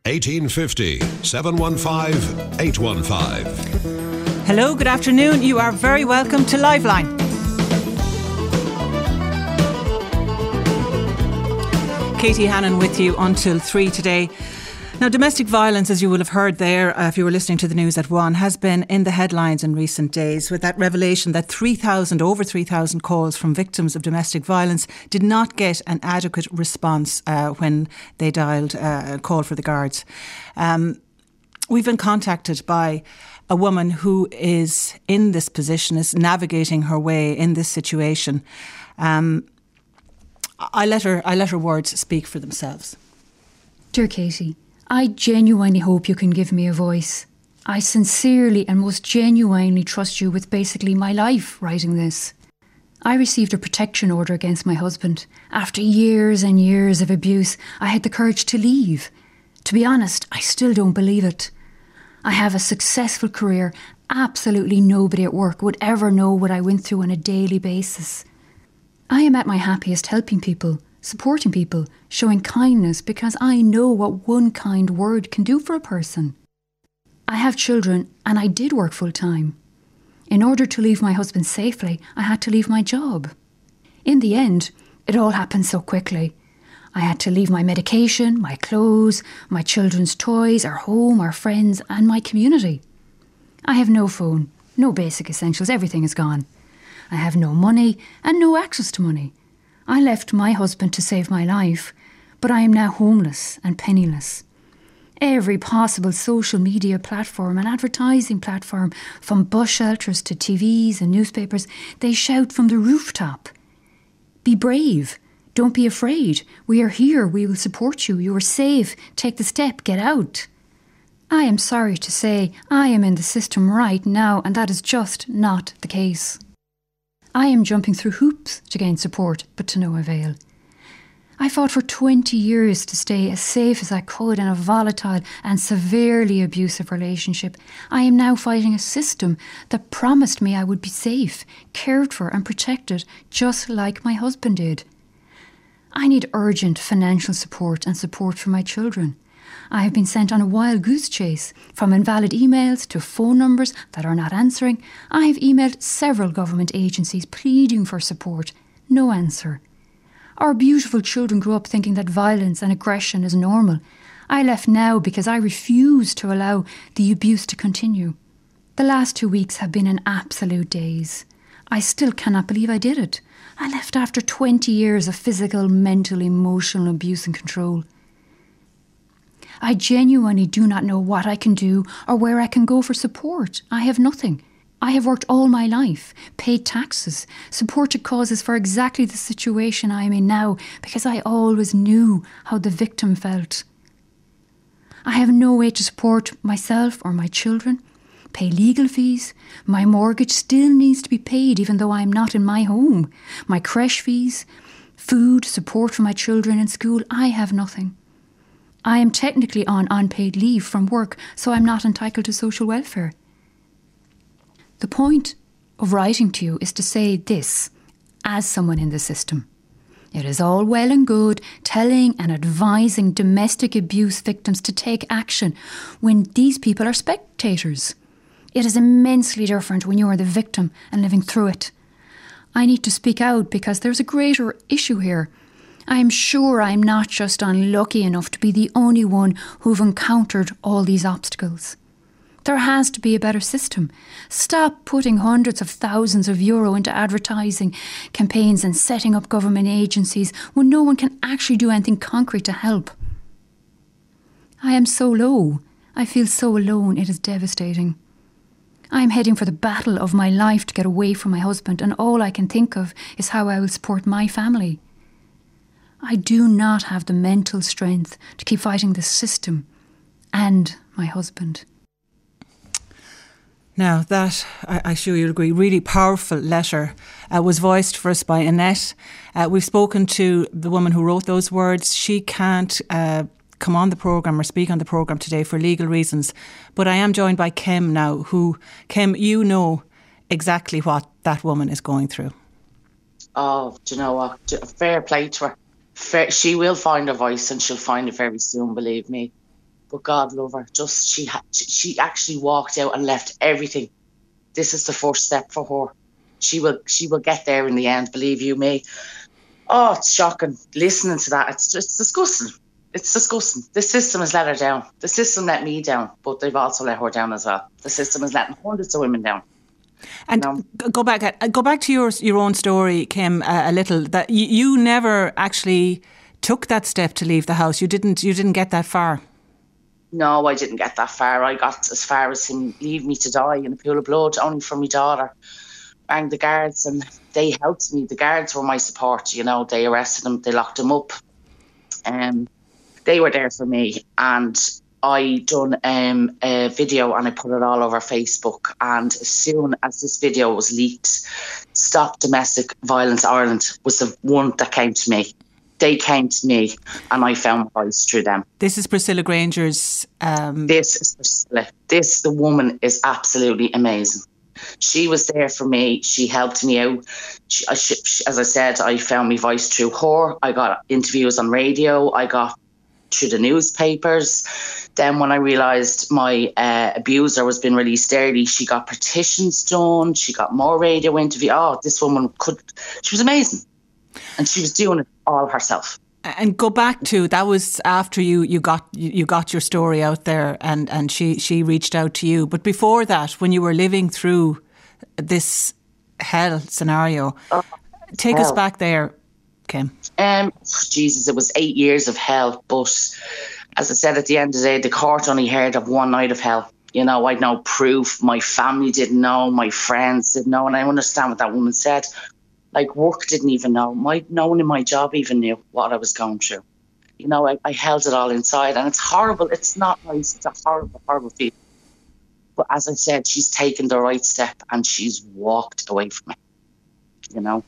1850 715 815. Hello, good afternoon. You are very welcome to Liveline. Katie Hannon with you until 3 today. Now, domestic violence, as you will have heard there, if you were listening to the news at 1, has been in the headlines in recent days with that revelation that over 3,000 calls from victims of domestic violence did not get an adequate response when they dialed a call for the guards. We've been contacted by a woman who is in this position, is navigating her way in this situation. I let her words speak for themselves. Dear Katie, I genuinely hope you can give me a voice. I sincerely and most genuinely trust you with basically my life writing this. I received a protection order against my husband. After years and years of abuse, I had the courage to leave. To be honest, I still don't believe it. I have a successful career. Absolutely nobody at work would ever know what I went through on a daily basis. I am at my happiest helping people, supporting people, showing kindness because I know what one kind word can do for a person. I have children and I did work full time. In order to leave my husband safely, I had to leave my job. In the end, it all happened so quickly. I had to leave my medication, my clothes, my children's toys, our home, our friends and my community. I have no phone, no basic essentials, everything is gone. I have no money and no access to money. I left my husband to save my life, but I am now homeless and penniless. Every possible social media platform and advertising platform, from bus shelters to TVs and newspapers, they shout from the rooftop. Be brave. Don't be afraid. We are here. We will support you. You are safe. Take the step. Get out. I am sorry to say I am in the system right now, and that is just not the case. I am jumping through hoops to gain support, but to no avail. I fought for 20 years to stay as safe as I could in a volatile and severely abusive relationship. I am now fighting a system that promised me I would be safe, cared for and protected, just like my husband did. I need urgent financial support and support for my children. I have been sent on a wild goose chase, from invalid emails to phone numbers that are not answering. I have emailed several government agencies pleading for support. No answer. Our beautiful children grew up thinking that violence and aggression is normal. I left now because I refuse to allow the abuse to continue. The last 2 weeks have been an absolute daze. I still cannot believe I did it. I left after 20 years of physical, mental, emotional abuse and control. I genuinely do not know what I can do or where I can go for support. I have nothing. I have worked all my life, paid taxes, supported causes for exactly the situation I am in now because I always knew how the victim felt. I have no way to support myself or my children, pay legal fees. My mortgage still needs to be paid even though I am not in my home. My creche fees, food, support for my children in school, I have nothing. I am technically on unpaid leave from work, so I'm not entitled to social welfare. The point of writing to you is to say this, as someone in the system. It is all well and good telling and advising domestic abuse victims to take action when these people are spectators. It is immensely different when you are the victim and living through it. I need to speak out because there's a greater issue here. I am sure I'm not just unlucky enough to be the only one who've encountered all these obstacles. There has to be a better system. Stop putting hundreds of thousands of euro into advertising campaigns and setting up government agencies when no one can actually do anything concrete to help. I am so low. I feel so alone. It is devastating. I am heading for the battle of my life to get away from my husband, and all I can think of is how I will support my family. I do not have the mental strength to keep fighting the system and my husband. Now that, I'm sure you'll agree, really powerful letter was voiced for us by Annette. We've spoken to the woman who wrote those words. She can't come on the programme or speak on the programme today for legal reasons. But I am joined by Kim now, Kim, you know exactly what that woman is going through. Oh, do you know what? Fair play to her. She will find her voice and she'll find it very soon, believe me. but God love her. Just she actually walked out and left everything. This is the first step for her. She will get there in the end, believe you me. Oh, it's shocking. Listening to that, it's just disgusting. It's disgusting. The system has let her down. The system let me down, but they've also let her down as well. The system is letting hundreds of women down. And go back to your own story, Kim, a little. That you never actually took that step to leave the house. You didn't get that far. No, I didn't get that far. I got as far as him leave me to die in a pool of blood, only for my daughter. Rang the guards and they helped me. The guards were my support. You know, they arrested him, they locked him up. They were there for me, and I done a video and I put it all over Facebook. And as soon as this video was leaked, Stop Domestic Violence Ireland was the one that came to me. They came to me and I found my voice through them. This is Priscilla Granger's... This is Priscilla. The woman is absolutely amazing. She was there for me. She helped me out. As I said, I found my voice through her. I got interviews on radio. I got through the newspapers. Then when I realised my abuser was being released early, she got petitions done. She got more radio interviews. Oh, this woman she was amazing. And she was doing it all herself. And go back to, that was after you got your story out there and she reached out to you. But before that, when you were living through this hell scenario, take us back there, Kim. Jesus, it was 8 years of hell. But as I said, at the end of the day, the court only heard of one night of hell. You know, I'd no proof. My family didn't know. My friends didn't know. And I understand what that woman said. Like, work didn't even know. No one in my job even knew what I was going through. You know, I held it all inside, and it's horrible. It's not nice. It's a horrible, horrible feeling. But as I said, she's taken the right step and she's walked away from it. You know.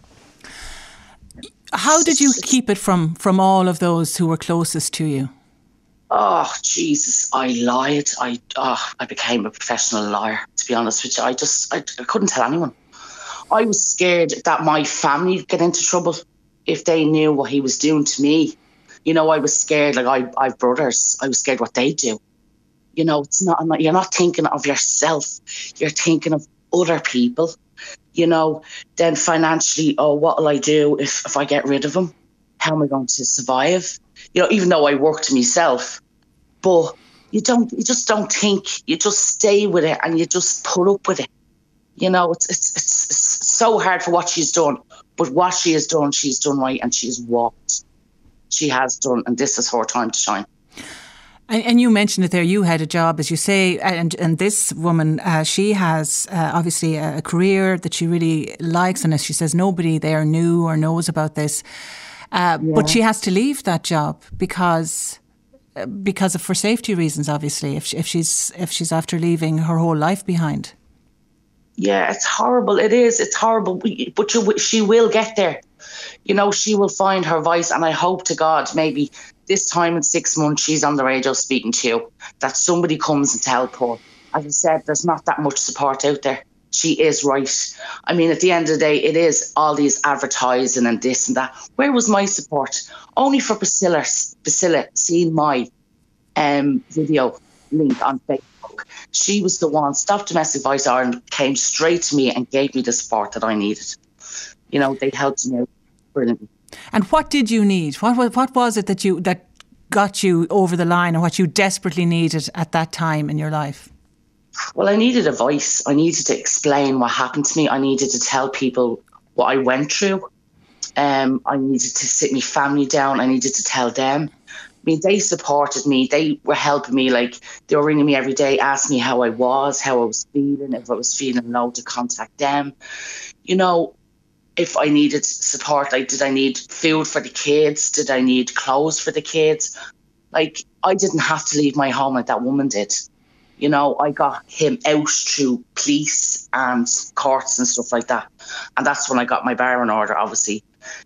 How did you keep it from all of those who were closest to you? Oh, Jesus, I lied. I became a professional liar, to be honest with you. I couldn't tell anyone. I was scared that my family would get into trouble if they knew what he was doing to me. You know, I was scared. Like, I have brothers. I was scared what they do. You know, you're not thinking of yourself. You're thinking of other people. You know, then financially, what will I do if I get rid of him? How am I going to survive? You know, even though I worked myself, but you just don't think. You just stay with it and you just put up with it. You know, it's so hard for what she's done. But what she has done, she's done right, and she's walked. She has done, and this is her time to shine. And you mentioned it there, you had a job, as you say, and this woman, she has obviously a career that she really likes, and as she says, nobody there knew or knows about this. But she has to leave that job because of, for safety reasons, obviously, if she's after leaving her whole life behind. Yeah, it's horrible. It is. It's horrible. But she will get there. You know, she will find her voice. And I hope to God, maybe this time in 6 months, she's on the radio speaking to you, that somebody comes and help her. As I said, there's not that much support out there. She is right. I mean, at the end of the day, it is all these advertising and this and that. Where was my support? Only for Priscilla seeing my video link on Facebook. She was the one. Stop Domestic Violence Ireland came straight to me and gave me the support that I needed. You know, they helped me out brilliantly. And what did you need? What was it that got you over the line, and what you desperately needed at that time in your life? Well, I needed a voice. I needed to explain what happened to me. I needed to tell people what I went through. I needed to sit my family down. I needed to tell them. I mean, they supported me. They were helping me. Like, they were ringing me every day, asking me how I was feeling, if I was feeling low, to contact them. You know, if I needed support, like, did I need food for the kids? Did I need clothes for the kids? Like, I didn't have to leave my home like that woman did. You know, I got him out through police and courts and stuff like that. And that's when I got my bar in order, obviously.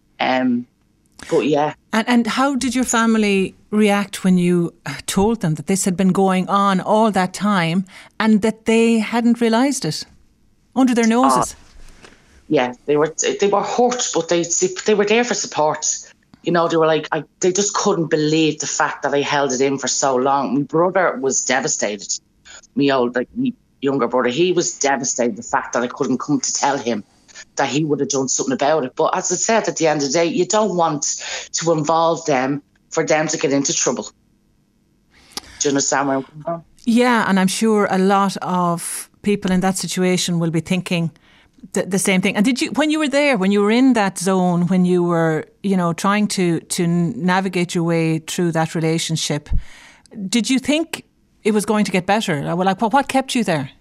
But yeah. And how did your family react when you told them that this had been going on all that time and that they hadn't realised it under their noses? Yeah, they were hurt, but they were there for support. You know, they were like, they just couldn't believe the fact that I held it in for so long. My brother was devastated. My younger brother, he was devastated the fact that I couldn't come to tell him that he would have done something about it. But as I said, at the end of the day, you don't want to involve them for them to get into trouble. Do you understand where I'm coming from? Yeah, and I'm sure a lot of people in that situation will be thinking the same thing. And did you, when you were there, when you were in that zone, when you were, you know, trying to navigate your way through that relationship, did you think it was going to get better? Well, like, what kept you there?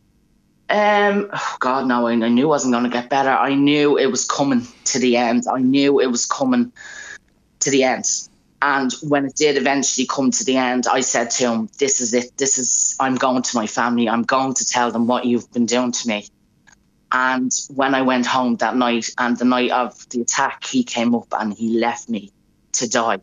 Oh God, no, I knew it wasn't going to get better. I knew it was coming to the end. And when it did eventually come to the end, I said to him, this is it. I'm going to my family. I'm going to tell them what you've been doing to me. And when I went home that night, and the night of the attack, he came up and he left me to die.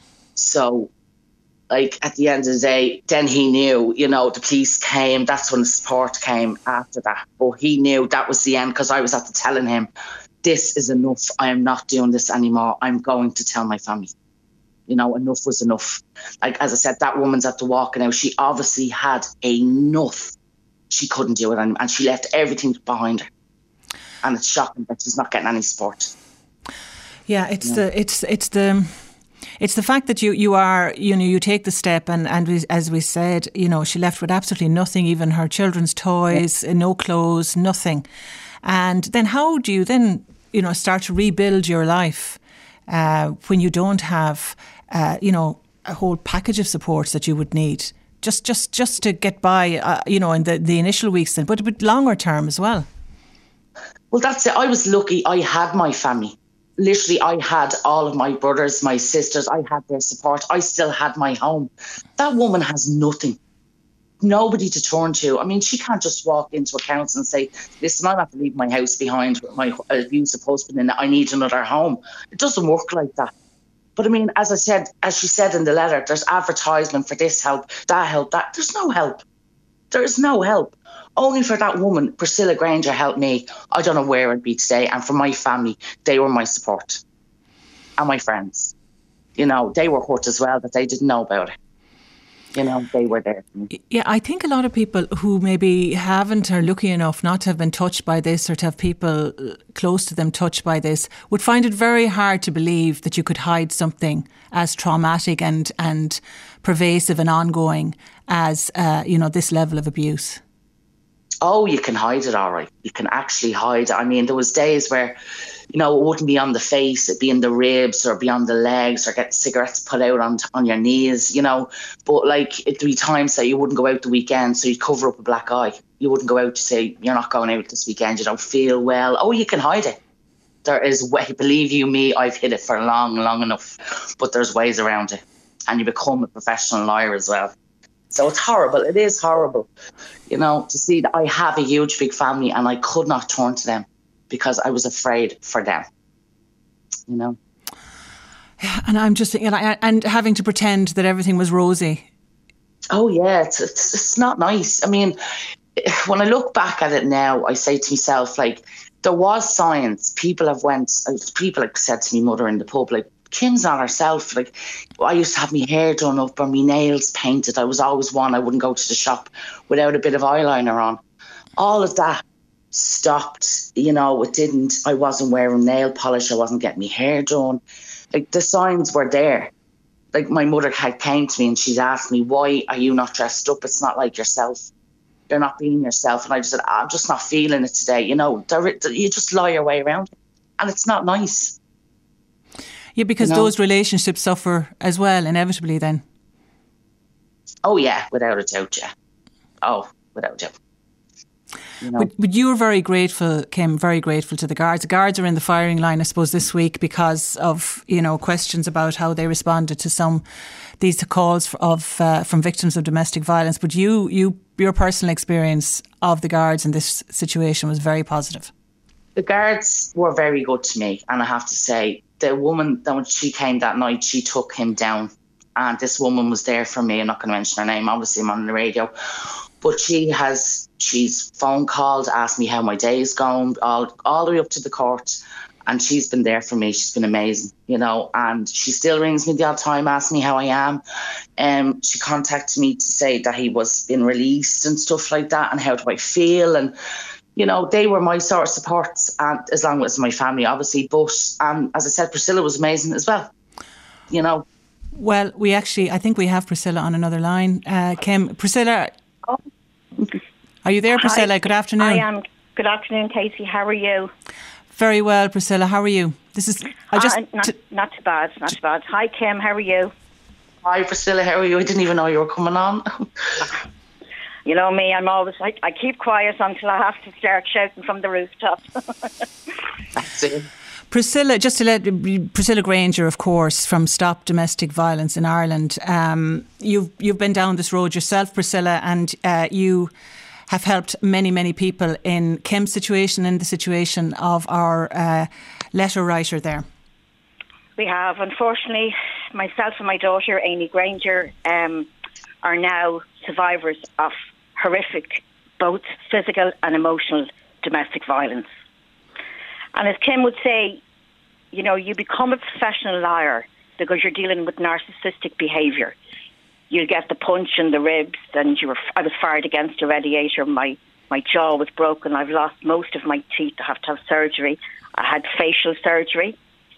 So, like, at the end of the day, then he knew, you know, the police came. That's when the support came after that. But he knew that was the end, because I was after telling him, this is enough. I am not doing this anymore. I'm going to tell my family. You know, enough was enough. Like, as I said, that woman's after walking out. She obviously had enough. She couldn't do it anymore, and she left everything behind her. And it's shocking that she's not getting any support. Yeah, it's the fact that you are, you know, you take the step, and as we said, you know, she left with absolutely nothing, even her children's toys, no clothes, nothing. And then how do you then, you know, start to rebuild your life when you don't have, you know, a whole package of supports that you would need just to get by, you know, in the initial weeks, then, but a bit longer term as well? Well, that's it. I was lucky. I had my family. Literally, I had all of my brothers, my sisters. I had their support. I still had my home. That woman has nothing. Nobody to turn to. I mean, she can't just walk into a council and say, listen, I'll have to leave my house behind with my abusive husband in it. I need another home. It doesn't work like that. But I mean, as I said, as she said in the letter, there's advertisement for this help, that. There's no help. There's no help. Only for that woman, Priscilla Granger, helped me. I don't know where I'd be today. And for my family, they were my support. And my friends. You know, they were hurt as well, but they didn't know about it. You know, they were there for me. Yeah, I think a lot of people who maybe haven't, are lucky enough not to have been touched by this, or to have people close to them touched by this, would find it very hard to believe that you could hide something as traumatic and pervasive and ongoing as, you know, this level of abuse. Oh, you can hide it, all right. You can actually hide it. I mean, there was days where, you know, it wouldn't be on the face, it'd be in the ribs or be on the legs, or get cigarettes put out on your knees, you know. But like, it'd be times that you wouldn't go out the weekend, so you'd cover up a black eye. You wouldn't go out to say, you're not going out this weekend, you don't feel well. Oh, you can hide it. There is way, believe you me, I've hid it for long enough. But there's ways around it. And you become a professional liar as well. So it's horrible. It is horrible, you know, to see that I have a huge, big family and I could not turn to them because I was afraid for them, you know. Yeah, and I'm just thinking, and having to pretend that everything was rosy. Oh, yeah, it's not nice. I mean, when I look back at it now, I say to myself, like, there was signs. People have said to me, mother in the pub, like, Kim's not herself. Like, I used to have my hair done up or my nails painted. I was always one. I wouldn't go to the shop without a bit of eyeliner on. All of that stopped. You know, it didn't. I wasn't wearing nail polish. I wasn't getting my hair done. Like, the signs were there. Like, my mother had came to me and she'd asked me, why are you not dressed up? It's not like yourself. You're not being yourself. And I just said, I'm just not feeling it today. You know, you just lie your way around it. And it's not nice. Yeah, because those relationships suffer as well, inevitably then. Oh, yeah, without a doubt, yeah. Oh, without a doubt. You know? But you were very grateful, Kim, very grateful to the guards. The guards are in the firing line, I suppose, this week because of, you know, questions about how they responded to these calls from victims of domestic violence. But your personal experience of the guards in this situation was very positive. The guards were very good to me, and I have to say, the woman, when she came that night, she took him down. And this woman was there for me. I'm not going to mention her name. Obviously, I'm on the radio. But she's phone called, asked me how my day is going, all the way up to the court. And she's been there for me. She's been amazing, you know, and she still rings me the odd time, asks me how I am. She contacted me to say that he was being released and stuff like that, and how do I feel. And, you know, they were my sort of supports, and as long as my family, obviously. But as I said, Priscilla was amazing as well, you know. Well, I think we have Priscilla on another line. Kim, Priscilla, are you there, Priscilla? Hi. Good afternoon. I am. Good afternoon, Casey. How are you? Very well, Priscilla. How are you? Not too bad. Not too bad. Hi, Kim. How are you? Hi, Priscilla. How are you? I didn't even know you were coming on. You know me. I'm always like, I keep quiet until I have to start shouting from the rooftop. That's it. Priscilla, Priscilla Granger, of course, from Stop Domestic Violence in Ireland. You've been down this road yourself, Priscilla, and you have helped many, many people in Kim's situation and the situation of our letter writer there. We have. Unfortunately, myself and my daughter, Amy Granger, are now survivors of horrific, both physical and emotional domestic violence. And as Kim would say, you know, you become a professional liar because you're dealing with narcissistic behaviour. You get the punch in the ribs, and I was fired against a radiator. My jaw was broken. I've lost most of my teeth. I have to have surgery. I had facial surgery.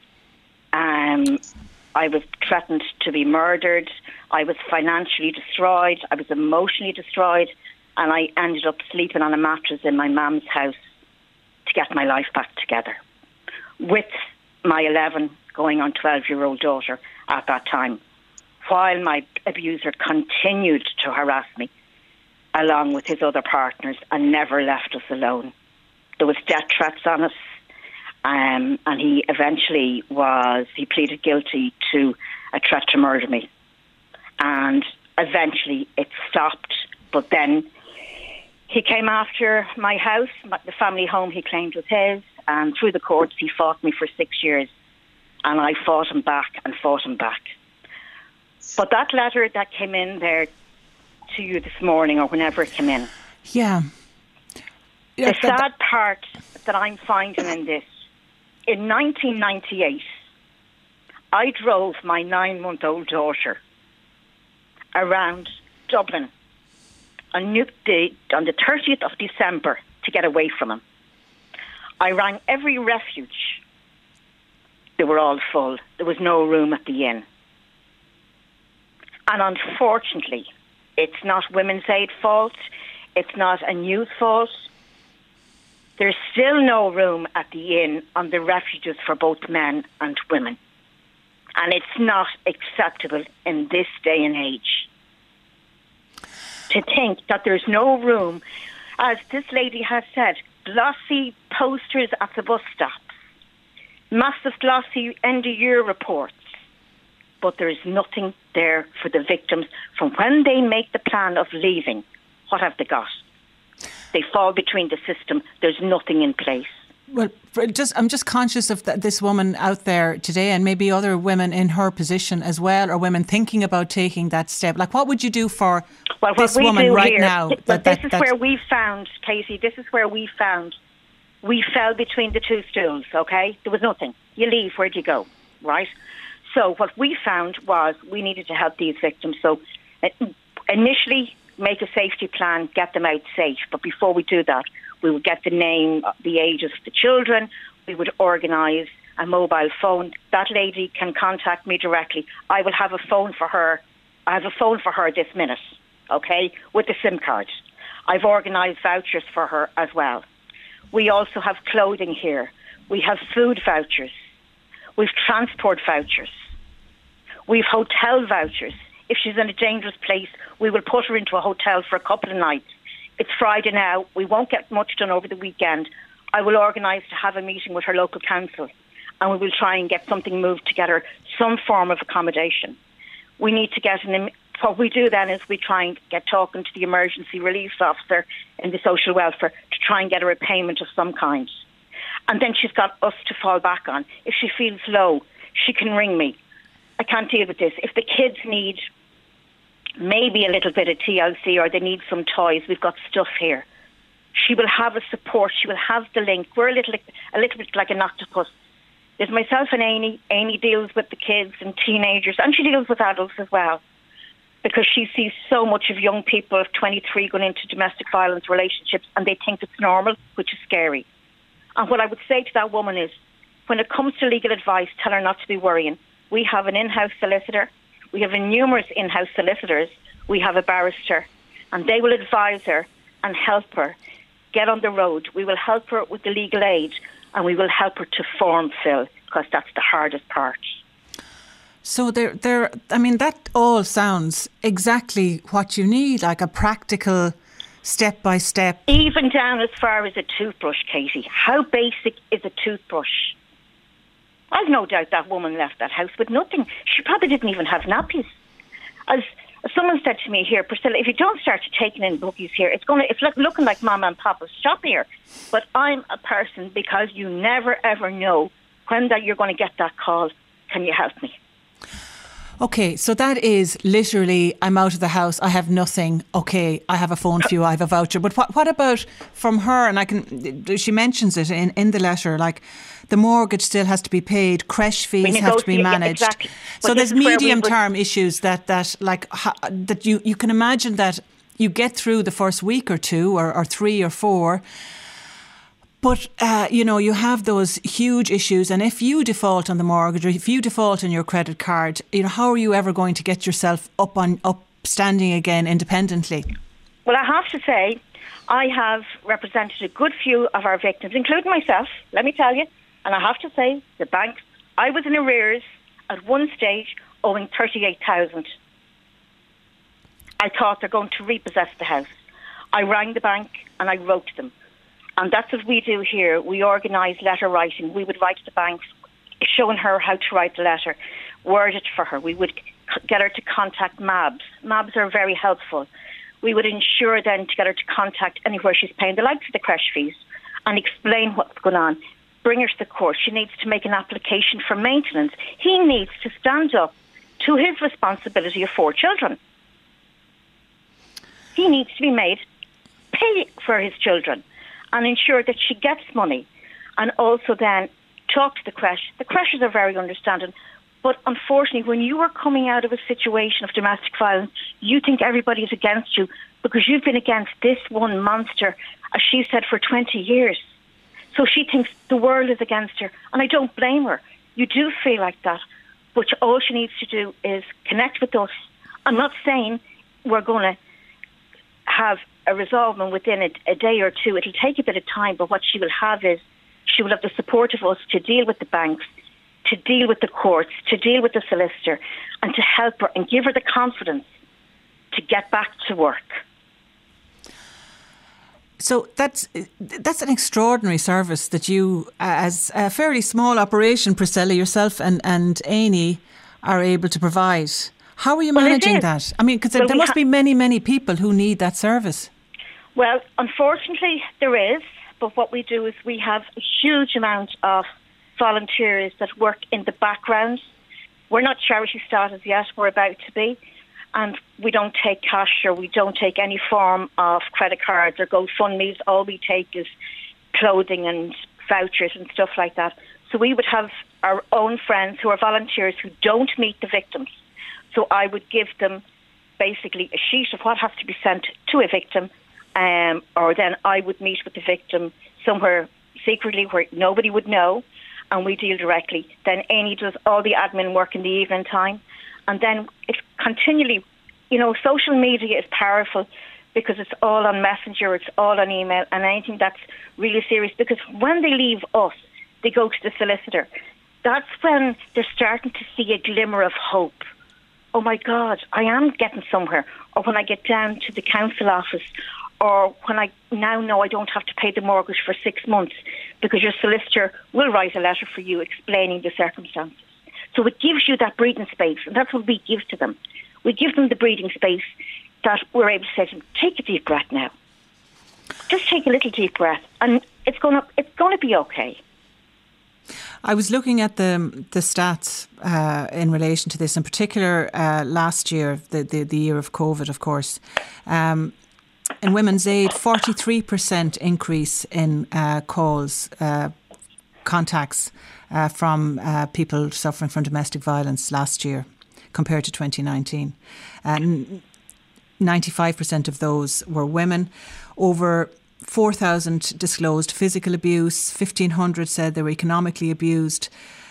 I was threatened to be murdered. I was financially destroyed. I was emotionally destroyed. And I ended up sleeping on a mattress in my mum's house to get my life back together, with my 11 going on 12-year-old daughter at that time, while my abuser continued to harass me along with his other partners and never left us alone. There was death threats on us, and he eventually he pleaded guilty to a threat to murder me. And eventually it stopped, but then he came after my house, the family home he claimed was his, and through the courts he fought me for 6 years, and I fought him back and fought him back. But that letter that came in there to you this morning, or whenever it came in, the sad part that I'm finding in this, in 1998, I drove my 9-month-old daughter around Dublin on the 30th of December to get away from him. I rang every refuge. They were all full. There was no room at the inn. And unfortunately, it's not Women's Aid fault. It's not a news fault. There's still no room at the inn on the refuges for both men and women. And it's not acceptable in this day and age to think that there's no room, as this lady has said, glossy posters at the bus stops, massive glossy end-of-year reports, but there's nothing there for the victims from when they make the plan of leaving. What have they got? They fall between the system. There's nothing in place. Well, I'm just conscious of this woman out there today, and maybe other women in her position as well, or women thinking about taking that step. Like, what would you do for this woman right now? This is where we found, Casey, this is where we found we fell between the two stools, okay? There was nothing. You leave, where'd you go, right? So what we found was we needed to help these victims. So initially, make a safety plan, get them out safe. But before we do that, we would get the name, the ages of the children. We would organise a mobile phone. That lady can contact me directly. I will have a phone for her. I have a phone for her this minute, okay, with the SIM card. I've organised vouchers for her as well. We also have clothing here. We have food vouchers. We've transport vouchers. We've hotel vouchers. If she's in a dangerous place, we will put her into a hotel for a couple of nights. It's Friday now. We won't get much done over the weekend. I will organise to have a meeting with her local council, and we will try and get something moved to get her some form of accommodation. We need to get what we do then is we try and get talking to the emergency relief officer in the social welfare to try and get her a payment of some kind. And then she's got us to fall back on. If she feels low, she can ring me. I can't deal with this. If the kids need maybe a little bit of TLC or they need some toys, we've got stuff here. She will have a support. She will have the link. We're a little bit like an octopus There's myself and Amy. Amy deals with the kids and teenagers, and she deals with adults as well, because she sees so much of young people of 23 going into domestic violence relationships, and they think it's normal, which is scary. And what I would say to that woman is, when it comes to legal advice, tell her not to be worrying. We have an in-house solicitor. We have numerous in-house solicitors. We have a barrister, and they will advise her and help her get on the road. We will help her with the legal aid, and we will help her to form fill, because that's the hardest part. So that all sounds exactly what you need, like a practical step-by-step. Even down as far as a toothbrush, Katie. How basic is a toothbrush? I've no doubt that woman left that house with nothing. She probably didn't even have nappies. As someone said to me here, Priscilla, if you don't start taking in bookies here, it's looking like Mama and Papa's shop here. But I'm a person, because you never ever know when that you're going to get that call. Can you help me? Okay, so that is literally, I'm out of the house, I have nothing. Okay, I have a phone for you, I have a voucher. But what about from her? And she mentions it in the letter, like the mortgage still has to be paid, creche fees have to be managed. Yeah, exactly. So there's medium-term issues that you can imagine that you get through the first week or two or 3 or 4. But, you have those huge issues, and if you default on the mortgage or if you default on your credit card, how are you ever going to get yourself up standing again independently? Well, I have to say, I have represented a good few of our victims, including myself, let me tell you, and I have to say, the banks, I was in arrears at one stage owing $38,000. I thought they're going to repossess the house. I rang the bank and I wrote to them. And that's what we do here. We organise letter writing. We would write to the banks, showing her how to write the letter, word it for her. We would get her to contact MABs. MABs are very helpful. We would ensure then to get her to contact anywhere she's paying the likes of the creche fees and explain what's going on. Bring her to the court. She needs to make an application for maintenance. He needs to stand up to his responsibility of 4 children. He needs to be made pay for his children and ensure that she gets money, and also then talk to the creche. The creches are very understanding, but unfortunately, when you are coming out of a situation of domestic violence, you think everybody is against you because you've been against this one monster, as she said, for 20 years. So she thinks the world is against her, and I don't blame her. You do feel like that, but all she needs to do is connect with us. I'm not saying we're going to have a resolvement within a day or two. It'll take a bit of time, but what she will have is she will have the support of us to deal with the banks, to deal with the courts, to deal with the solicitor, and to help her and give her the confidence to get back to work. So that's an extraordinary service that you, as a fairly small operation, Priscilla, yourself and Amy are able to provide. How are you managing that? I mean, because there must be many, many people who need that service. Well, unfortunately, there is. But what we do is we have a huge amount of volunteers that work in the background. We're not charity status yet. We're about to be. And we don't take cash, or we don't take any form of credit cards or GoFundMes. All we take is clothing and vouchers and stuff like that. So we would have our own friends who are volunteers who don't meet the victims. So I would give them basically a sheet of what has to be sent to a victim, or then I would meet with the victim somewhere secretly where nobody would know, and we deal directly. Then Amy does all the admin work in the evening time, and then it's continually, social media is powerful because it's all on Messenger, it's all on email, and anything that's really serious, because when they leave us, they go to the solicitor. That's when they're starting to see a glimmer of hope. Oh my God, I am getting somewhere. Or when I get down to the council office, or when I now know I don't have to pay the mortgage for 6 months because your solicitor will write a letter for you explaining the circumstances. So it gives you that breathing space, and that's what we give to them. We give them the breathing space that we're able to say to them, take a deep breath now. Just take a little deep breath, and it's going to be okay. I was looking at the stats in relation to this, in particular last year, the year of COVID, of course. In Women's Aid, 43% increase in calls contacts from people suffering from domestic violence last year compared to 2019. 95% of those were women. Over 4,000 disclosed physical abuse, 1,500 said they were economically abused,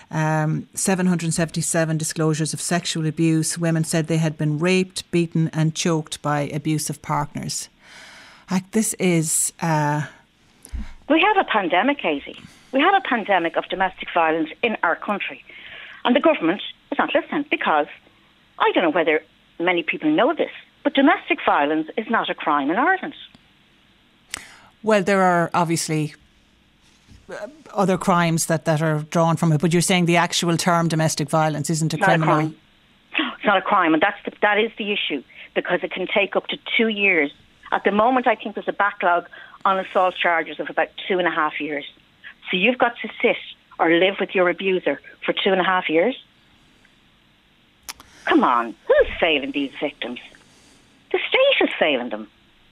777 disclosures of sexual abuse. Women said they had been raped, beaten and choked by abusive partners. This is... We have a pandemic, Katie. We have a pandemic of domestic violence in our country. And the government is not listening because I don't know whether many people know this, but domestic violence is not a crime in Ireland. Well, there are obviously other crimes that are drawn from it, but you're saying the actual term domestic violence isn't a criminal... Not a crime. It's not a crime, and that is the issue, because it can take up to 2 years. At the moment, I think there's a backlog on assault charges of about 2.5 years. So you've got to sit or live with your abuser for 2.5 years? Come on, who's failing these victims? The state is failing them.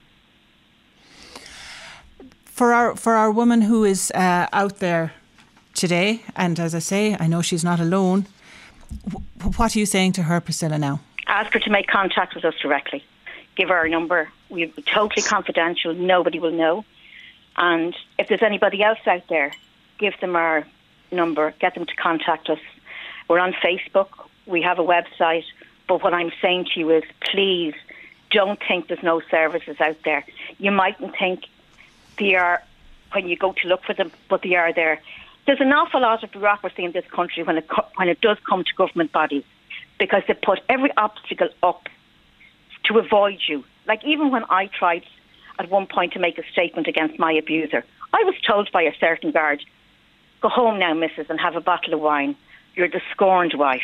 For our woman who is out there today, and as I say, I know she's not alone, what are you saying to her, Priscilla, now? Ask her to make contact with us directly. Give her our number. We're totally confidential. Nobody will know. And if there's anybody else out there, give them our number. Get them to contact us. We're on Facebook. We have a website. But what I'm saying to you is, please don't think there's no services out there. You mightn't think they are when you go to look for them, but they are there. There's an awful lot of bureaucracy in this country when it does come to government bodies, because they put every obstacle up to avoid you. Like even when I tried at one point to make a statement against my abuser, I was told by a certain guard, "Go home now, missus, and have a bottle of wine. You're the scorned wife."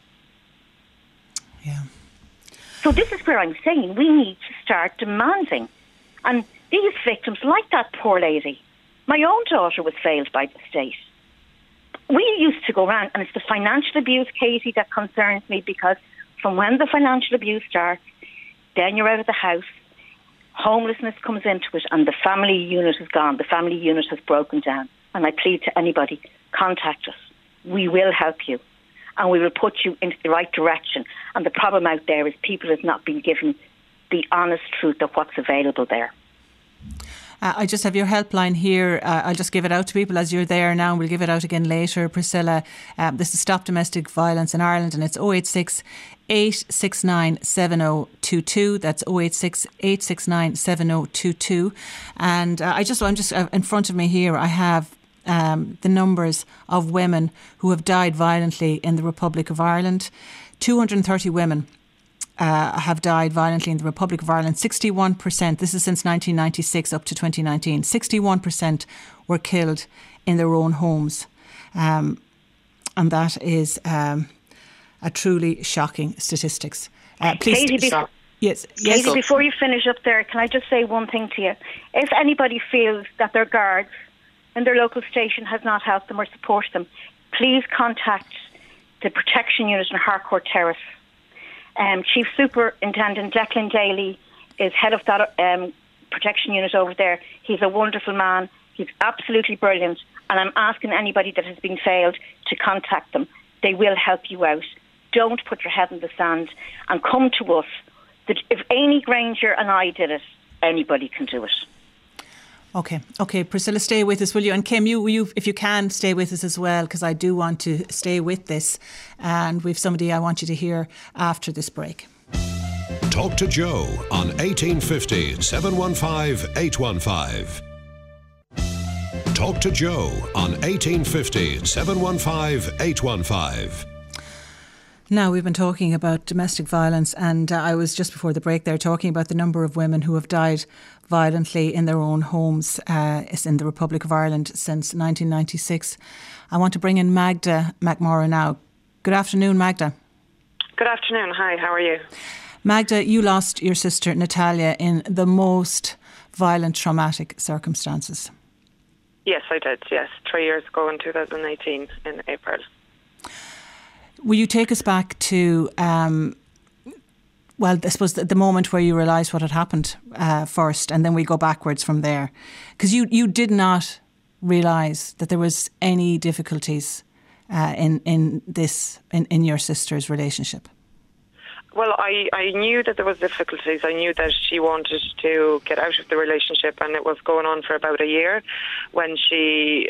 Yeah. So this is where I'm saying we need to start demanding. And these victims, like that poor lady, my own daughter was failed by the state. We used to go around, and it's the financial abuse, Katie, that concerns me, because from when the financial abuse starts, then you're out of the house, homelessness comes into it, and the family unit is gone. The family unit has broken down. And I plead to anybody, contact us. We will help you, and we will put you into the right direction. And the problem out there is people have not been given the honest truth of what's available there. I just have your helpline here. I'll just give it out to people as you're there now. We'll give it out again later, Priscilla. This is Stop Domestic Violence in Ireland, and it's 086 869 7022. That's 086 869 7022. And I'm just in front of me here, I have the numbers of women who have died violently in the Republic of Ireland. 230 women have died violently in the Republic of Ireland. 61%, this is since 1996 up to 2019, 61% were killed in their own homes. And that is a truly shocking statistics. Please, Katie, yes. Katie, before you finish up there, can I just say one thing to you? If anybody feels that their guards in their local station has not helped them or supported them, please contact the Protection Unit in Harcourt Terrace. Chief Superintendent Declan Daly is head of that protection unit over there. He's a wonderful man. He's absolutely brilliant. And I'm asking anybody that has been failed to contact them. They will help you out. Don't put your head in the sand and come to us. If Amy Granger and I did it, anybody can do it. Okay, Priscilla, stay with us, will you? And Kim, you, if you can, stay with us as well, because I do want to stay with this. And we've somebody I want you to hear after this break. Talk to Joe on 1850 715 815. Talk to Joe on 1850 715 815. Now, we've been talking about domestic violence, and I was just before the break there talking about the number of women who have died violently in their own homes in the Republic of Ireland since 1996. I want to bring in Magda McMorrow now. Good afternoon, Magda. Good afternoon. Hi, how are you? Magda, you lost your sister Natalia in the most violent, traumatic circumstances. Yes, I did, yes. 3 years ago in 2018 in April. Will you take us back to, I suppose the moment where you realised what had happened first, and then we go backwards from there? Because you did not realise that there was any difficulties in your sister's relationship? Well, I knew that there was difficulties. I knew that she wanted to get out of the relationship, and it was going on for about a year when she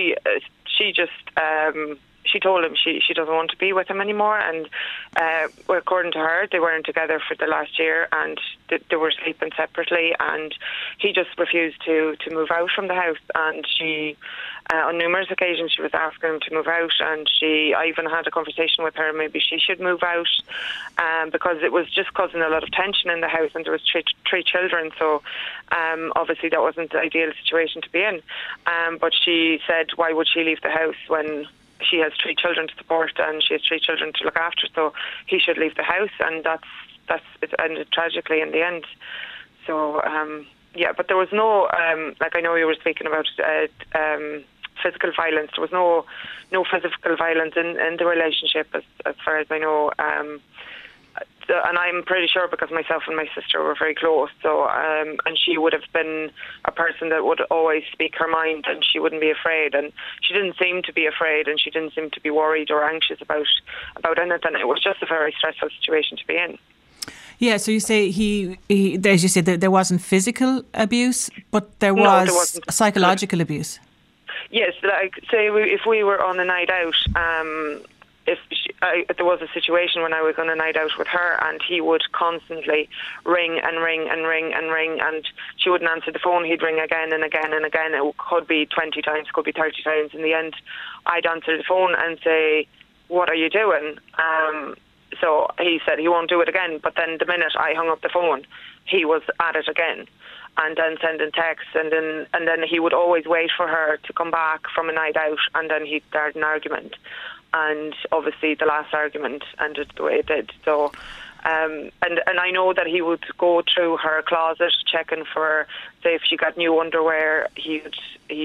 told him she doesn't want to be with him anymore. And according to her, they weren't together for the last year, and they were sleeping separately, and he just refused to move out from the house. And she, on numerous occasions, she was asking him to move out, and I even had a conversation with her, maybe she should move out, because it was just causing a lot of tension in the house, and there was three children, so obviously that wasn't the ideal situation to be in. But she said, why would she leave the house when she has three children to support and she has three children to look after, so he should leave the house, and it ended tragically in the end. So but there was no like, I know you were speaking about physical violence. There was no physical violence in the relationship as far as I know. And I'm pretty sure, because myself and my sister were very close, so and she would have been a person that would always speak her mind, and she wouldn't be afraid, and she didn't seem to be afraid, and she didn't seem to be worried or anxious about anything. It was just a very stressful situation to be in. Yeah, so you say he as you said, there wasn't physical abuse, but there was psychological abuse. Yes, like, say if we were on a night out, if there was a situation when I was on a night out with her, and he would constantly ring and ring and ring and ring, and she wouldn't answer the phone, he'd ring again and again and again. It could be 20 times, could be 30 times. In the end, I'd answer the phone and say, what are you doing? So he said he won't do it again, but then the minute I hung up the phone, he was at it again, and then sending texts, and then he would always wait for her to come back from a night out, and then he'd start an argument. And obviously the last argument ended the way it did. So, and I know that he would go through her closet checking for, say, if she got new underwear, he'd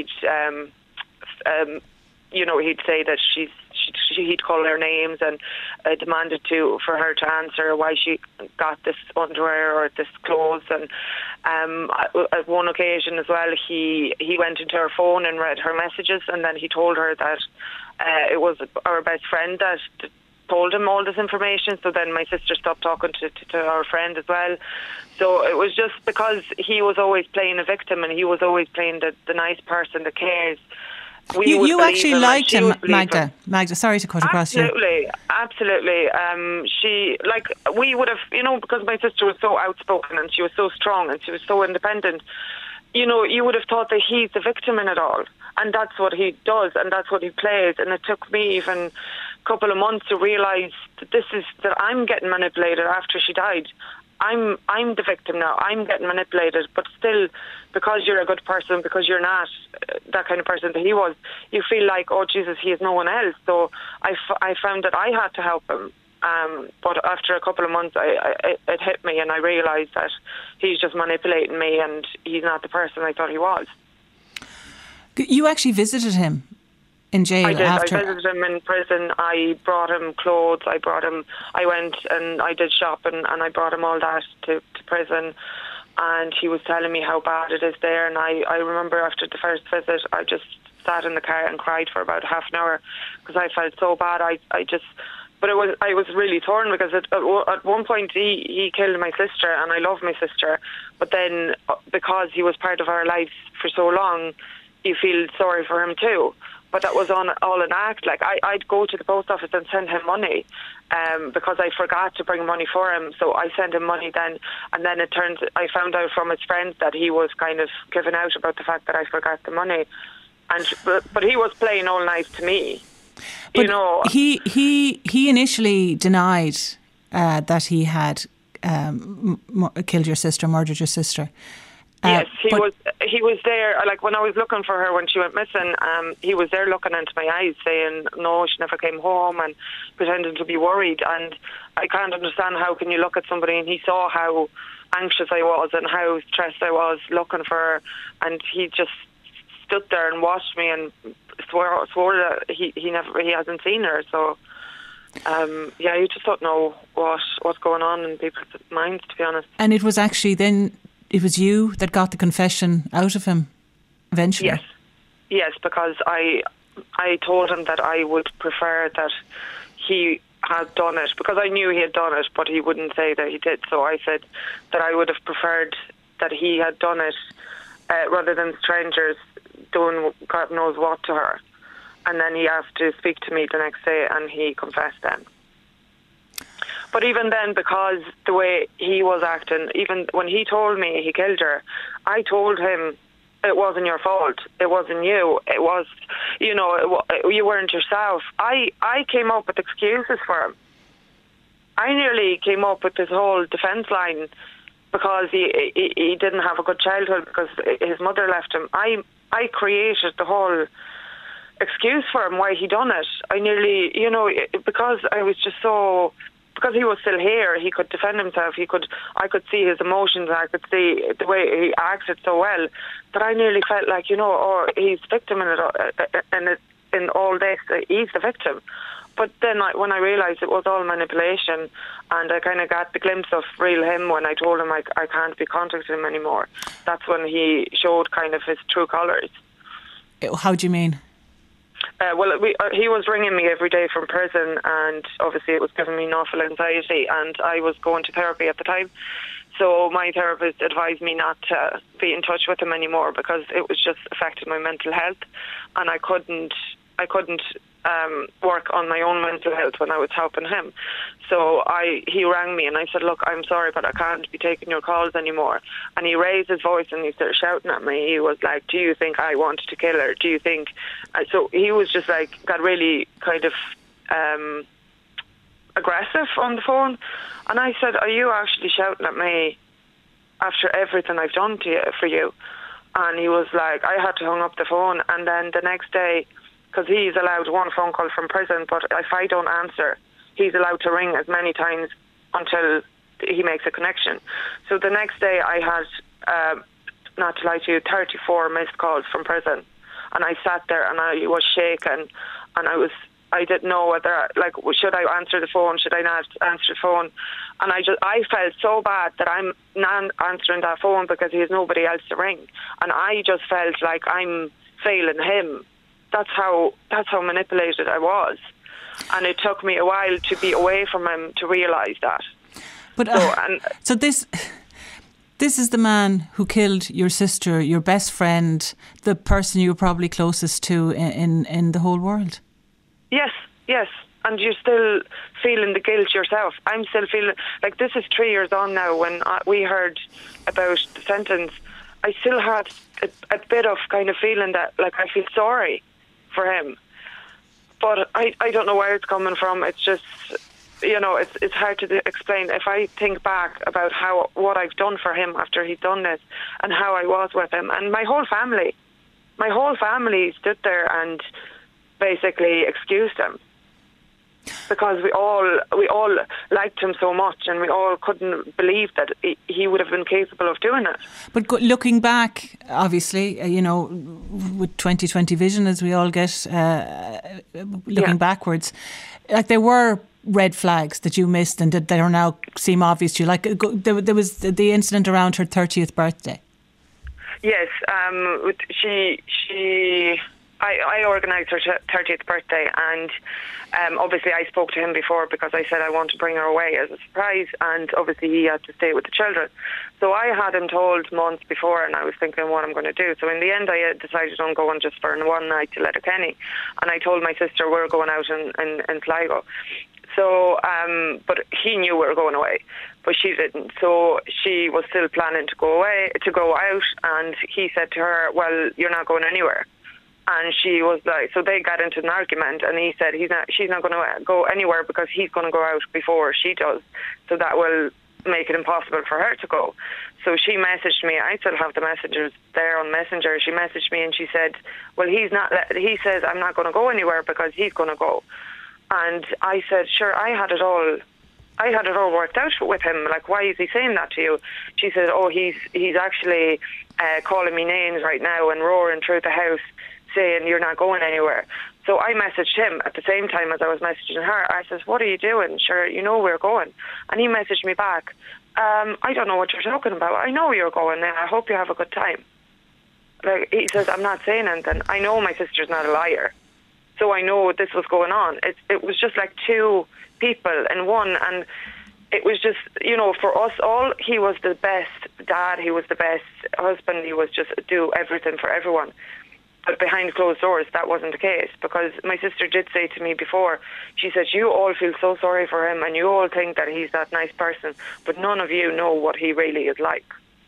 say that he'd call her names and demanded for her to answer why she got this underwear or this clothes. And at one occasion as well, he went into her phone and read her messages, and then he told her that it was our best friend that told him all this information. So then my sister stopped talking to our friend as well. So it was just because he was always playing a victim, and he was always playing the nice person that cares. You actually liked him, Magda. Magda, sorry to cut across you. Absolutely. We would have, because my sister was so outspoken and she was so strong and she was so independent, you would have thought that he's the victim in it all. And that's what he does, and that's what he plays. And it took me even a couple of months to realise that I'm getting manipulated after she died. I'm the victim now. I'm getting manipulated, but still, because you're a good person, because you're not that kind of person that he was, you feel like, oh Jesus, he has no one else. So I found that I had to help him. But after a couple of months, it hit me, and I realised that he's just manipulating me, and he's not the person I thought he was. You actually visited him in jail? I did. I visited him in prison. I brought him clothes. I went and I did shopping, and I brought him all that to prison. And he was telling me how bad it is there. And I remember after the first visit, I just sat in the car and cried for about half an hour because I felt so bad. I was really torn because at one point he killed my sister, and I love my sister. But then because he was part of our lives for so long, you feel sorry for him too. But that was all an act. Like I'd go to the post office and send him money because I forgot to bring money for him. So I sent him money then, and then I found out from his friends that he was kind of giving out about the fact that I forgot the money. But he was playing all nice to me. But he initially denied that he had killed your sister, murdered your sister. Yes, he was there. Like when I was looking for her when she went missing, he was there looking into my eyes, saying no, she never came home, and pretending to be worried. And I can't understand how can you look at somebody, and he saw how anxious I was and how stressed I was looking for her, and he just stood there and watched me and swore that he hasn't seen her. So you just don't know what's going on in people's minds, to be honest. And it was actually then. It was you that got the confession out of him eventually? Yes, because I told him that I would prefer that he had done it, because I knew he had done it, but he wouldn't say that he did. So I said that I would have preferred that he had done it rather than strangers doing God knows what to her. And then he asked to speak to me the next day, and he confessed then. But even then, because the way he was acting, even when he told me he killed her, I told him, it wasn't your fault. It wasn't you. It was, you weren't yourself. I came up with excuses for him. I nearly came up with this whole defence line because he didn't have a good childhood because his mother left him. I created the whole excuse for him why he done it. I nearly, because I was just so... Because he was still here, he could defend himself. I could see his emotions. I could see the way he acted so well that I nearly felt like, or he's victim in it, and in all this, he's the victim. But then when I realised it was all manipulation, and I kind of got the glimpse of real him when I told him I can't be contacting him anymore. That's when he showed kind of his true colours. How do you mean? He was ringing me every day from prison, and obviously it was giving me an awful anxiety, and I was going to therapy at the time. So my therapist advised me not to be in touch with him anymore because it was just affecting my mental health, and I couldn't work on my own mental health when I was helping him. So he rang me and I said, look, I'm sorry, but I can't be taking your calls anymore. And he raised his voice and he started shouting at me. He was like, do you think I wanted to kill her? Do you think... So he was just like, got really kind of aggressive on the phone. And I said, are you actually shouting at me after everything I've done for you? And he was like, I had to hang up the phone. And then the next day, because he's allowed one phone call from prison, but if I don't answer, he's allowed to ring as many times until he makes a connection. So the next day I had, not to lie to you, 34 missed calls from prison. And I sat there and I was shaken, and I didn't know whether, should I answer the phone, should I not answer the phone? And I felt so bad that I'm not answering that phone because he has nobody else to ring. And I just felt like I'm failing him. That's how manipulated I was. And it took me a while to be away from him to realise that. But so this is the man who killed your sister, your best friend, the person you were probably closest to in the whole world. Yes. And you're still feeling the guilt yourself. I'm still feeling like this is 3 years on now. When we heard about the sentence, I still had a bit of kind of feeling that I feel sorry for him, but I don't know where it's coming from. It's just, it's hard to explain. If I think back about what I've done for him after he's done this, and how I was with him, and my whole family stood there and basically excused him because we all liked him so much, and we all couldn't believe that he would have been capable of doing it. But looking back, obviously, with 20/20 vision, as we all get, looking backwards, there were red flags that you missed and that are now seem obvious to you. There was the incident around her 30th birthday. Yes, I organised her 30th birthday, and obviously I spoke to him before because I said I want to bring her away as a surprise, and obviously he had to stay with the children. So I had him told months before, and I was thinking what I'm going to do. So in the end I decided on going just for one night to Letterkenny, and I told my sister we're going out in Sligo. So, but he knew we were going away, but she didn't. So she was still planning to go out, and he said to her, well, you're not going anywhere. And she was like, so they got into an argument, and he said she's not going to go anywhere because he's going to go out before she does. So that will make it impossible for her to go. So she messaged me. I still have the messages there on Messenger. She messaged me and she said, well, he says I'm not going to go anywhere because he's going to go. And I said, sure, I had it all worked out with him. Why is he saying that to you? She said, oh, he's actually calling me names right now and roaring through the house, saying you're not going anywhere. So I messaged him at the same time as I was messaging her. I said, what are you doing? Sure, we're going. And he messaged me back, I don't know what you're talking about. I know you're going and I hope you have a good time. Like, he says, I'm not saying anything. I know my sister's not a liar. So I know this was going on. It was just like two people in one. And it was just, you know, for us all, he was the best dad. He was the best husband. He was just do everything for everyone. But behind closed doors, that wasn't the case, because my sister did say to me before, she said, you all feel so sorry for him and you all think that he's that nice person, but none of you know what he really is like.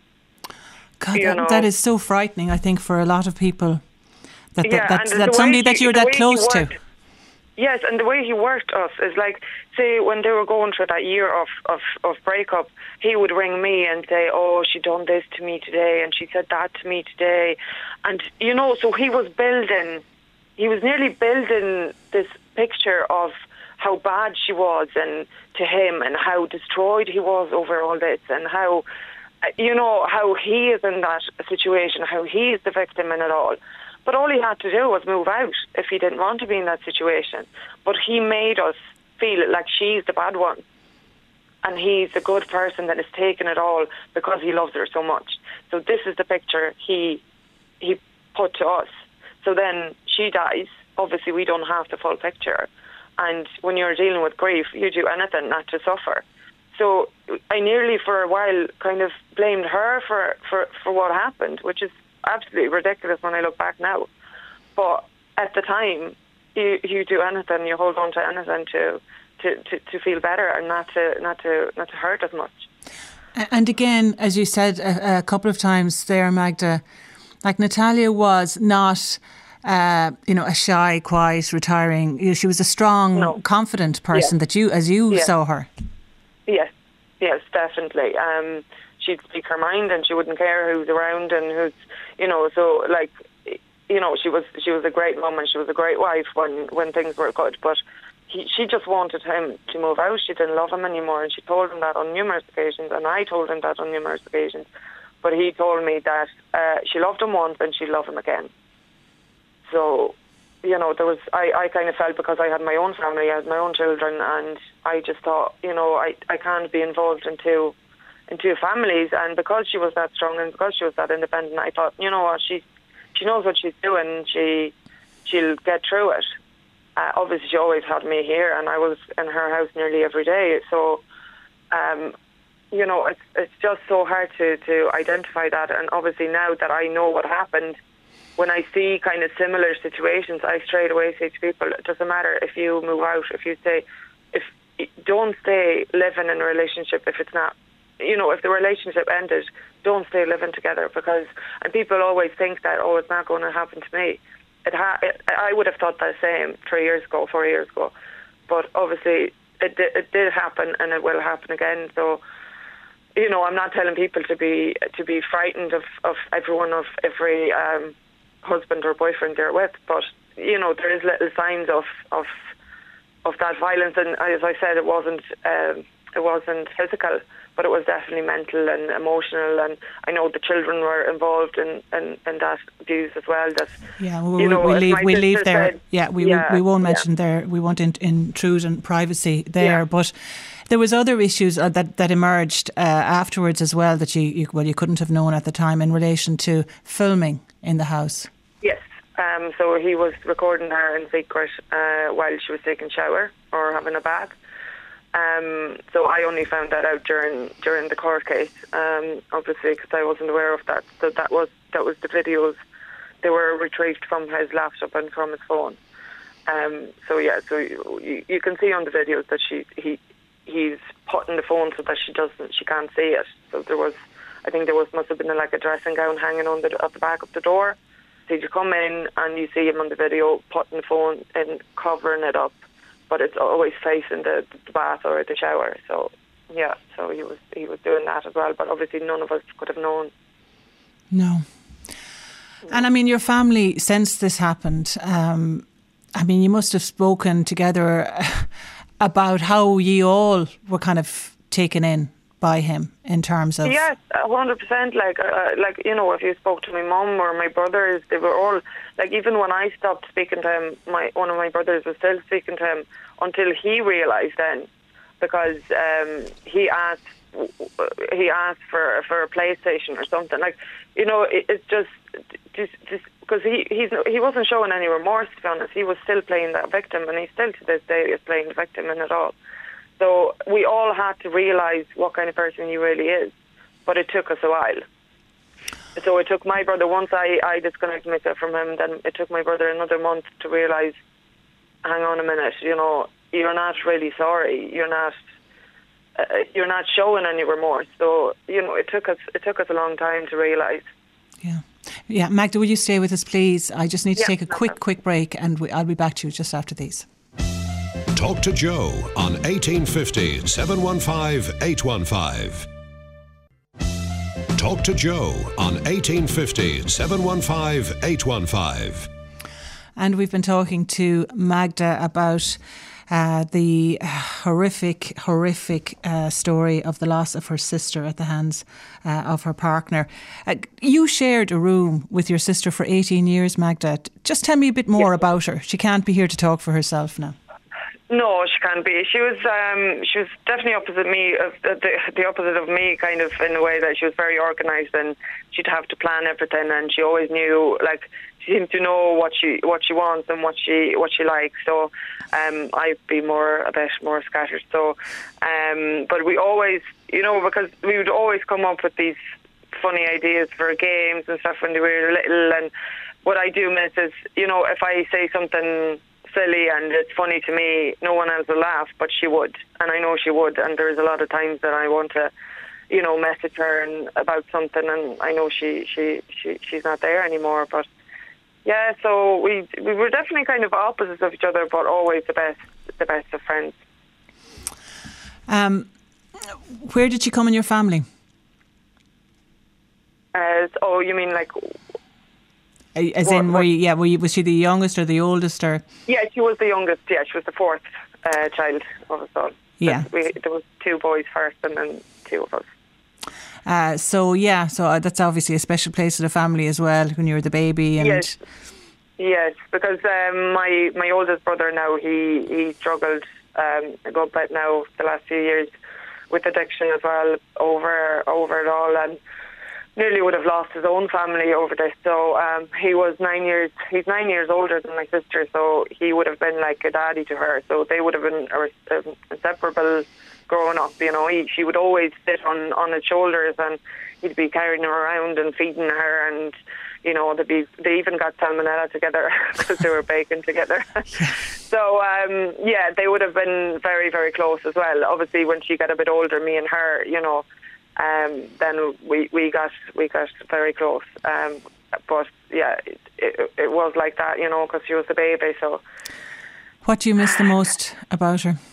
God, that is so frightening, I think, for a lot of people. That somebody that you're that close to. Yes, and the way he worked us is like, say, when they were going through that year of breakup, he would ring me and say, oh, she done this to me today and she said that to me today. And, you know, so he was nearly building this picture of how bad she was and to him, and how destroyed he was over all this, and how, you know, how he is in that situation, how he is the victim in it all. But all he had to do was move out if he didn't want to be in that situation. But he made us feel like she's the bad one, and he's the good person that is taking it all because he loves her so much. So this is the picture he put to us. So then she dies. Obviously, we don't have the full picture. And when you're dealing with grief, you do anything not to suffer. So I nearly, for a while, kind of blamed her for what happened, which is absolutely ridiculous when I look back now. But at the time, you do anything, you hold on to anything to feel better and not to hurt as much. And again, as you said a couple of times there, Magda, like Natalia was not, a shy, quiet, retiring. She was a strong, confident person that you saw her. Yes, definitely. She'd speak her mind and she wouldn't care who's around and who's, you know, so like, you know, she was a great mum and she was a great wife when things were good, but she just wanted him to move out. She didn't love him anymore, and she told him that on numerous occasions, and I told him that on numerous occasions, but he told me that she loved him once and she'd love him again. So, you know, I kind of felt, because I had my own family, I had my own children, and I just thought, you know, I can't be involved in two families. And because she was that strong and because she was that independent, I thought, you know what, she knows what she's doing. She'll get through it. Obviously, she always had me here, and I was in her house nearly every day. So, you know, it's just so hard to identify that. And obviously, now that I know what happened, when I see kind of similar situations, I straight away say to people, it doesn't matter if you move out, don't stay living in a relationship if it's not, you know, if the relationship ended, don't stay living together, and people always think that, oh, it's not going to happen to me. I would have thought the same 3 years ago, 4 years ago, but obviously it did happen, and it will happen again. So, you know, I'm not telling people to be frightened of every husband or boyfriend they're with, but you know, there is little signs of that violence, and as I said, it wasn't physical, but it was definitely mental and emotional, and I know the children were involved in that abuse as well. We leave there. We won't mention there. We won't intrude on privacy there, yeah. But there was other issues that emerged afterwards as well that you couldn't have known at the time in relation to filming in the house. Yes. So he was recording her in secret while she was taking a shower or having a bath. So I only found that out during the court case, obviously, because I wasn't aware of that. So that was the videos. They were retrieved from his laptop and from his phone. So you can see on the videos that he's putting the phone so that she can't see it. So must have been like a dressing gown hanging on at the back of the door. So you come in and you see him on the video putting the phone and covering it up, but it's always facing the bath or the shower. So yeah, so he was doing that as well. But obviously none of us could have known. No. And I mean, your family, since this happened, I mean, you must have spoken together about how ye all were kind of taken in by him in terms of... Yes, 100%. Like you know, if you spoke to my mum or my brothers, they were all... Like, even when I stopped speaking to him, one of my brothers was still speaking to him until he realised then, because he asked for a PlayStation or something. Like, you know, it's just because he wasn't showing any remorse, to be honest. He was still playing that victim, and he still to this day is playing the victim in it all. So we all had to realise what kind of person he really is, but it took us a while. So it took my brother, once I disconnected myself from him, then it took my brother another month to realise, hang on a minute, you know, you're not really sorry. You're not showing any remorse. So, you know, it took us a long time to realise. Yeah, Magda, will you stay with us, please? I just need to take a quick break, and I'll be back to you just after these. Talk to Joe on 1850 715 815. Talk to Joe on 1850 715 815. And we've been talking to Magda about the horrific story of the loss of her sister at the hands of her partner. You shared a room with your sister for 18 years, Magda. Just tell me a bit more about her. She can't be here to talk for herself now. No, she can't be. She was definitely opposite me, the opposite of me, kind of, in a way that she was very organised, and she'd have to plan everything, and she always knew, like, she seemed to know what she wants and what she likes. So I'd be a bit more scattered. So, but we always, you know, because we would always come up with these funny ideas for games and stuff when we were little. And what I do miss is, you know, if I say something silly and it's funny to me, no one else will laugh, but she would, and I know she would. And there's a lot of times that I want to, you know, message her and about something, and I know she's not there anymore. But yeah, so we were definitely kind of opposites of each other, but always the best of friends. Where did she come in your family? Oh, you mean like? Was she the youngest or the oldest, or? Yeah, she was the youngest. Yeah, she was the fourth child of us all. Yeah, there was 2 boys first, and then 2 of us. So that's obviously a special place in the family as well when you were the baby. And yes, because my oldest brother now, he struggled a good bit now the last few years with addiction as well over it all, and nearly would have lost his own family over this. So he's 9 years older than my sister, so he would have been like a daddy to her. So they would have been inseparable growing up. You know, she would always sit on his shoulders, and he'd be carrying her around and feeding her, and you know, they even got salmonella together because they were baking together. So they would have been very, very close as well. Obviously, when she got a bit older, me and her, you know, then we got very close. But yeah, it was like that, you know, because she was the baby. So, what do you miss the most about her?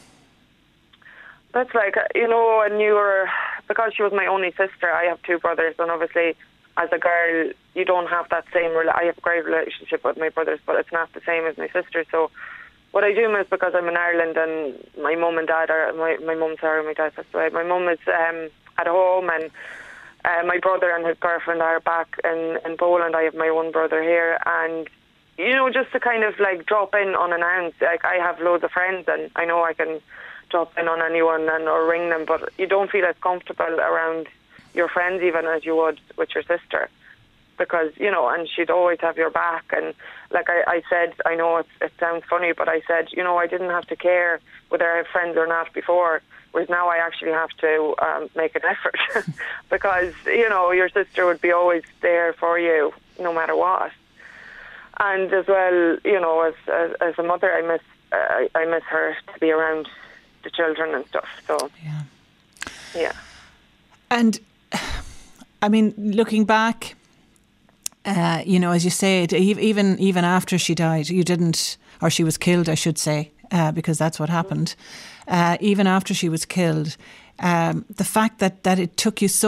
That's like, you know, because she was my only sister. I have 2 brothers, and obviously, as a girl, you don't have that same. I have a great relationship with my brothers, but it's not the same as my sister. So, what I do miss, because I'm in Ireland, and my mum and dad are my dad passed away. My mum is at home, and my brother and his girlfriend are back in Poland. I have my one brother here, and you know, just to kind of like drop in unannounced. Like, I have loads of friends, and I know I can drop in on anyone or ring them, but you don't feel as comfortable around your friends even as you would with your sister, because, you know, and she'd always have your back. And like I said, I know it sounds funny, but I said, you know, I didn't have to care whether I have friends or not before, whereas now I actually have to make an effort because, you know, your sister would be always there for you no matter what. And as well, you know, as a mother, I miss her to be around the children and stuff. So yeah. And I mean, looking back, you know, as you said, even after she died, you didn't, or she was killed, I should say, because that's what happened. Even after she was killed, the fact that it took you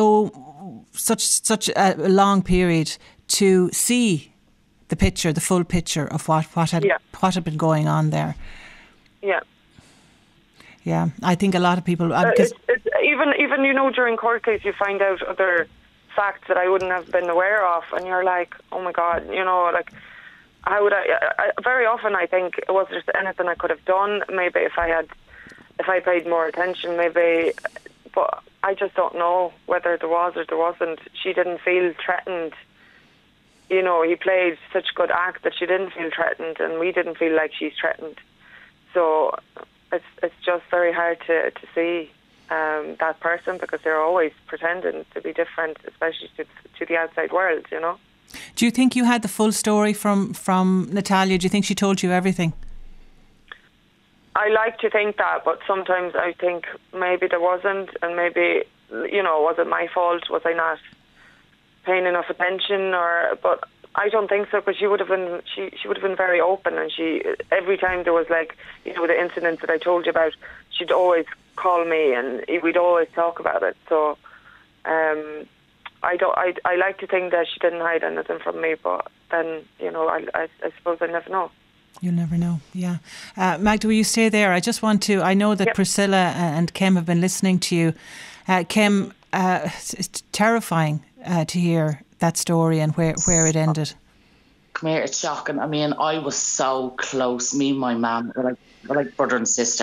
such a long period to see the full picture of what had been going on there. Yeah. Yeah, I think a lot of people. It's even you know, during court case, you find out other facts that I wouldn't have been aware of, and you're like, oh my God, you know, like, how would I very often I think, was there anything I could have done? Maybe if I paid more attention, maybe. But I just don't know whether there was or there wasn't. She didn't feel threatened. You know, he played such a good act that she didn't feel threatened, and we didn't feel like she's threatened. So it's just very hard to see that person, because they're always pretending to be different, especially to the outside world, you know. Do you think you had the full story from Natalia? Do you think she told you everything? I like to think that, but sometimes I think maybe there wasn't, and maybe, you know, was it my fault? Was I not paying enough attention? But I don't think so, because she would have been very open, and she, every time there was, like, you know, the incidents that I told you about, she'd always call me and we'd always talk about it. So I like to think that she didn't hide anything from me, but then, you know, I suppose I never know. You'll never know, yeah. Magda, will you stay there? I just want to, I know that Priscilla and Kim have been listening to you. Kim, it's terrifying to hear that story and where it ended. Come here, it's shocking. I mean, I was so close. Me and my mum were like brother and sister.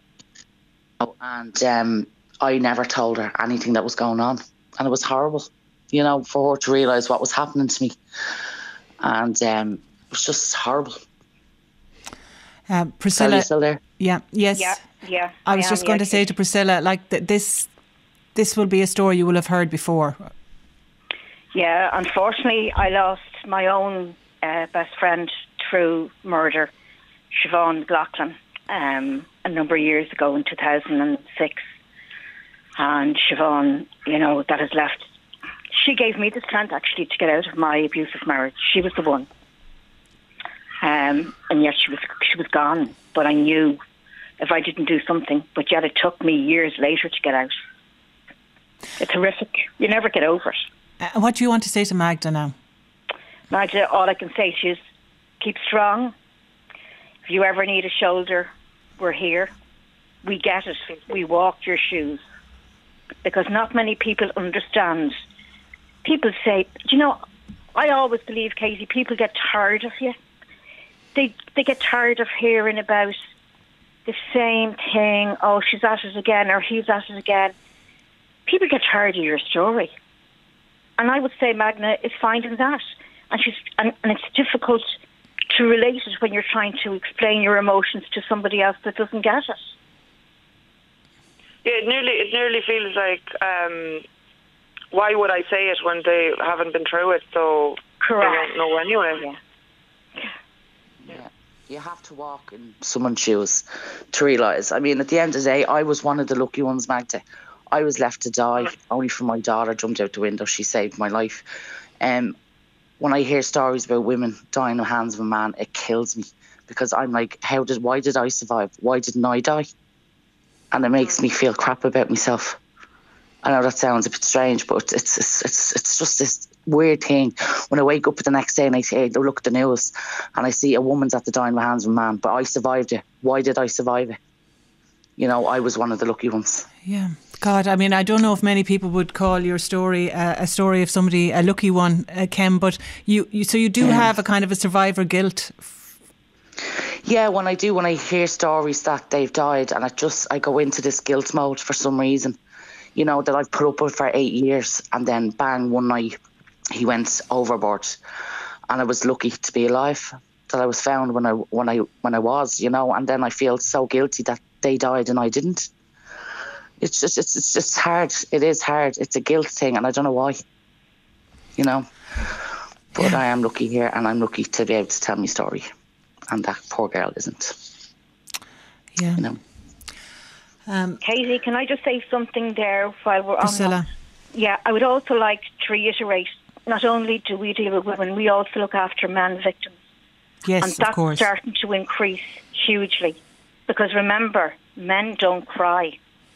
And I never told her anything that was going on. And it was horrible, you know, for her to realise what was happening to me. And it was just horrible. Priscilla, are you still there? Yeah, yes. Yeah. I was just going to say to Priscilla, like, this will be a story you will have heard before. Yeah, unfortunately, I lost my own best friend through murder, Siobhan McLaughlin, a number of years ago in 2006. And Siobhan, you know, that has left. She gave me the strength, actually, to get out of my abusive marriage. She was the one. And yet she was gone. But I knew if I didn't do something, but yet it took me years later to get out. It's horrific. You never get over it. What do you want to say to Magda now? Magda, all I can say to you is keep strong. If you ever need a shoulder, we're here. We get it. We walk your shoes. Because not many people understand. People say, do you know, I always believe, Katie, people get tired of you. They get tired of hearing about the same thing. Oh, she's at it again, or he's at it again. People get tired of your story. And I would say Magda is finding that. And it's difficult to relate it when you're trying to explain your emotions to somebody else that doesn't get it. Yeah, it nearly feels like, why would I say it when they haven't been through it? So correct. They don't know anyway. Yeah. You have to walk in someone's shoes to realise. I mean, at the end of the day, I was one of the lucky ones, Magda. I was left to die only for my daughter jumped out the window. She saved my life. When I hear stories about women dying in the hands of a man, it kills me, because I'm like, why did I survive? Why didn't I die? And it makes me feel crap about myself. I know that sounds a bit strange, but it's just this weird thing. When I wake up the next day and I look at the news and I see a woman's at the dying in the hands of a man, but I survived it. Why did I survive it? You know, I was one of the lucky ones. Yeah. God, I mean, I don't know if many people would call your story a story of somebody, a lucky one, Kim, but you do have a kind of a survivor guilt. Yeah, when I hear stories that they've died, and I go into this guilt mode for some reason, you know, that I've put up with for 8 years, and then bang, one night he went overboard, and I was lucky to be alive, that I was found when I was, you know, and then I feel so guilty that they died and I didn't. It's just hard. It is hard. It's a guilt thing, and I don't know why, you know. But I am lucky here, and I'm lucky to be able to tell my story, and that poor girl isn't. Yeah. You know. Katie, can I just say something there while we're Priscilla. on? Yeah, I would also like to reiterate, not only do we deal with women, we also look after men victims. Yes, and that's of course. starting to increase hugely. Because remember, men don't cry.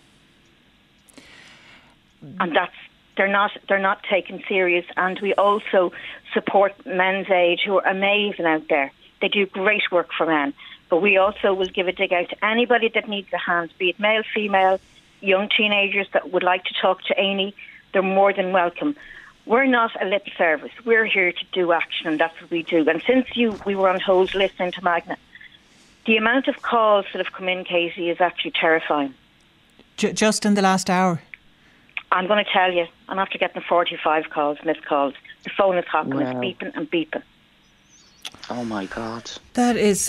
And they're not taken serious. And we also support Men's Aid, who are amazing out there. They do great work for men. But we also will give a dig out to anybody that needs a hand, be it male, female, young teenagers that would like to talk to Amy. They're more than welcome. We're not a lip service. We're here to do action, and that's what we do. And since we were on hold listening to Magda, the amount of calls that have come in, Katie, is actually terrifying. Just in the last hour? I'm going to tell you, I'm after getting 45 calls, missed calls. The phone is hot and it's beeping and beeping. Oh my God. That is,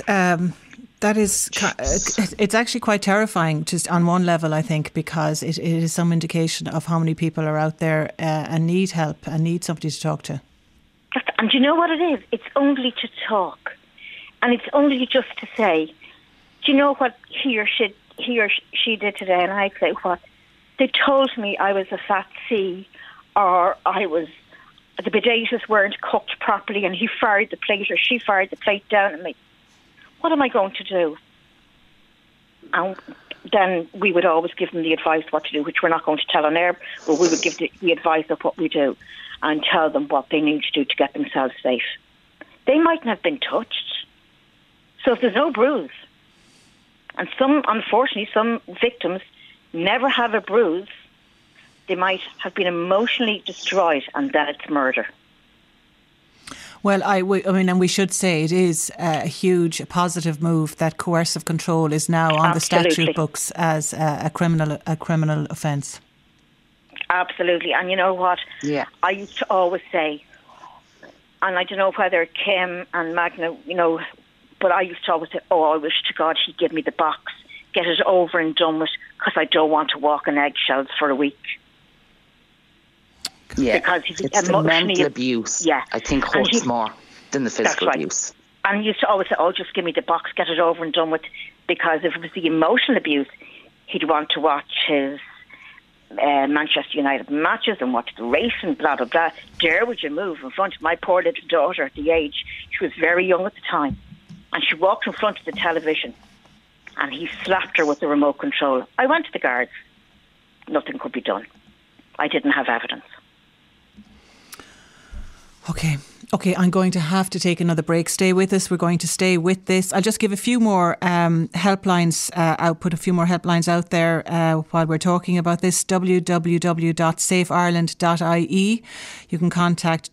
it's actually quite terrifying, just on one level, I think, because it is some indication of how many people are out there and need help and need somebody to talk to. And do you know what it is? It's only to talk. And it's only just to say, do you know what he or she did today? And I'd say, what? They told me I was a fat C, or the potatoes weren't cooked properly, and he fired the plate or she fired the plate down at me. What am I going to do? And then we would always give them the advice what to do, which we're not going to tell on air, but we would give the advice of what we do and tell them what they need to do to get themselves safe. They mightn't have been touched. So if there's no bruise, and unfortunately, some victims never have a bruise, they might have been emotionally destroyed, and then it's murder. Well, I mean, and we should say it is a huge positive move that coercive control is now on the statute books as a criminal offence. Absolutely. And you know what? Yeah. I used to always say, and I don't know whether Kim and Magna, but I used to always say, I wish to God he'd give me the box, get it over and done with, because I don't want to walk on eggshells for a week. Yeah, because it's the mental abuse, I think, hurts more than the physical abuse. And he used to always say, just give me the box, get it over and done with, because if it was the emotional abuse, he'd want to watch his Manchester United matches and watch the race and blah, blah, blah. Dare would you move in front of my poor little daughter at the age, she was very young at the time, and she walked in front of the television and he slapped her with the remote control. I went to the guards. Nothing could be done. I didn't have evidence. Okay, I'm going to have to take another break. Stay with us. We're going to stay with this. I'll just give a few more helplines out, put a few more helplines out there while we're talking about this. www.safeireland.ie. You can contact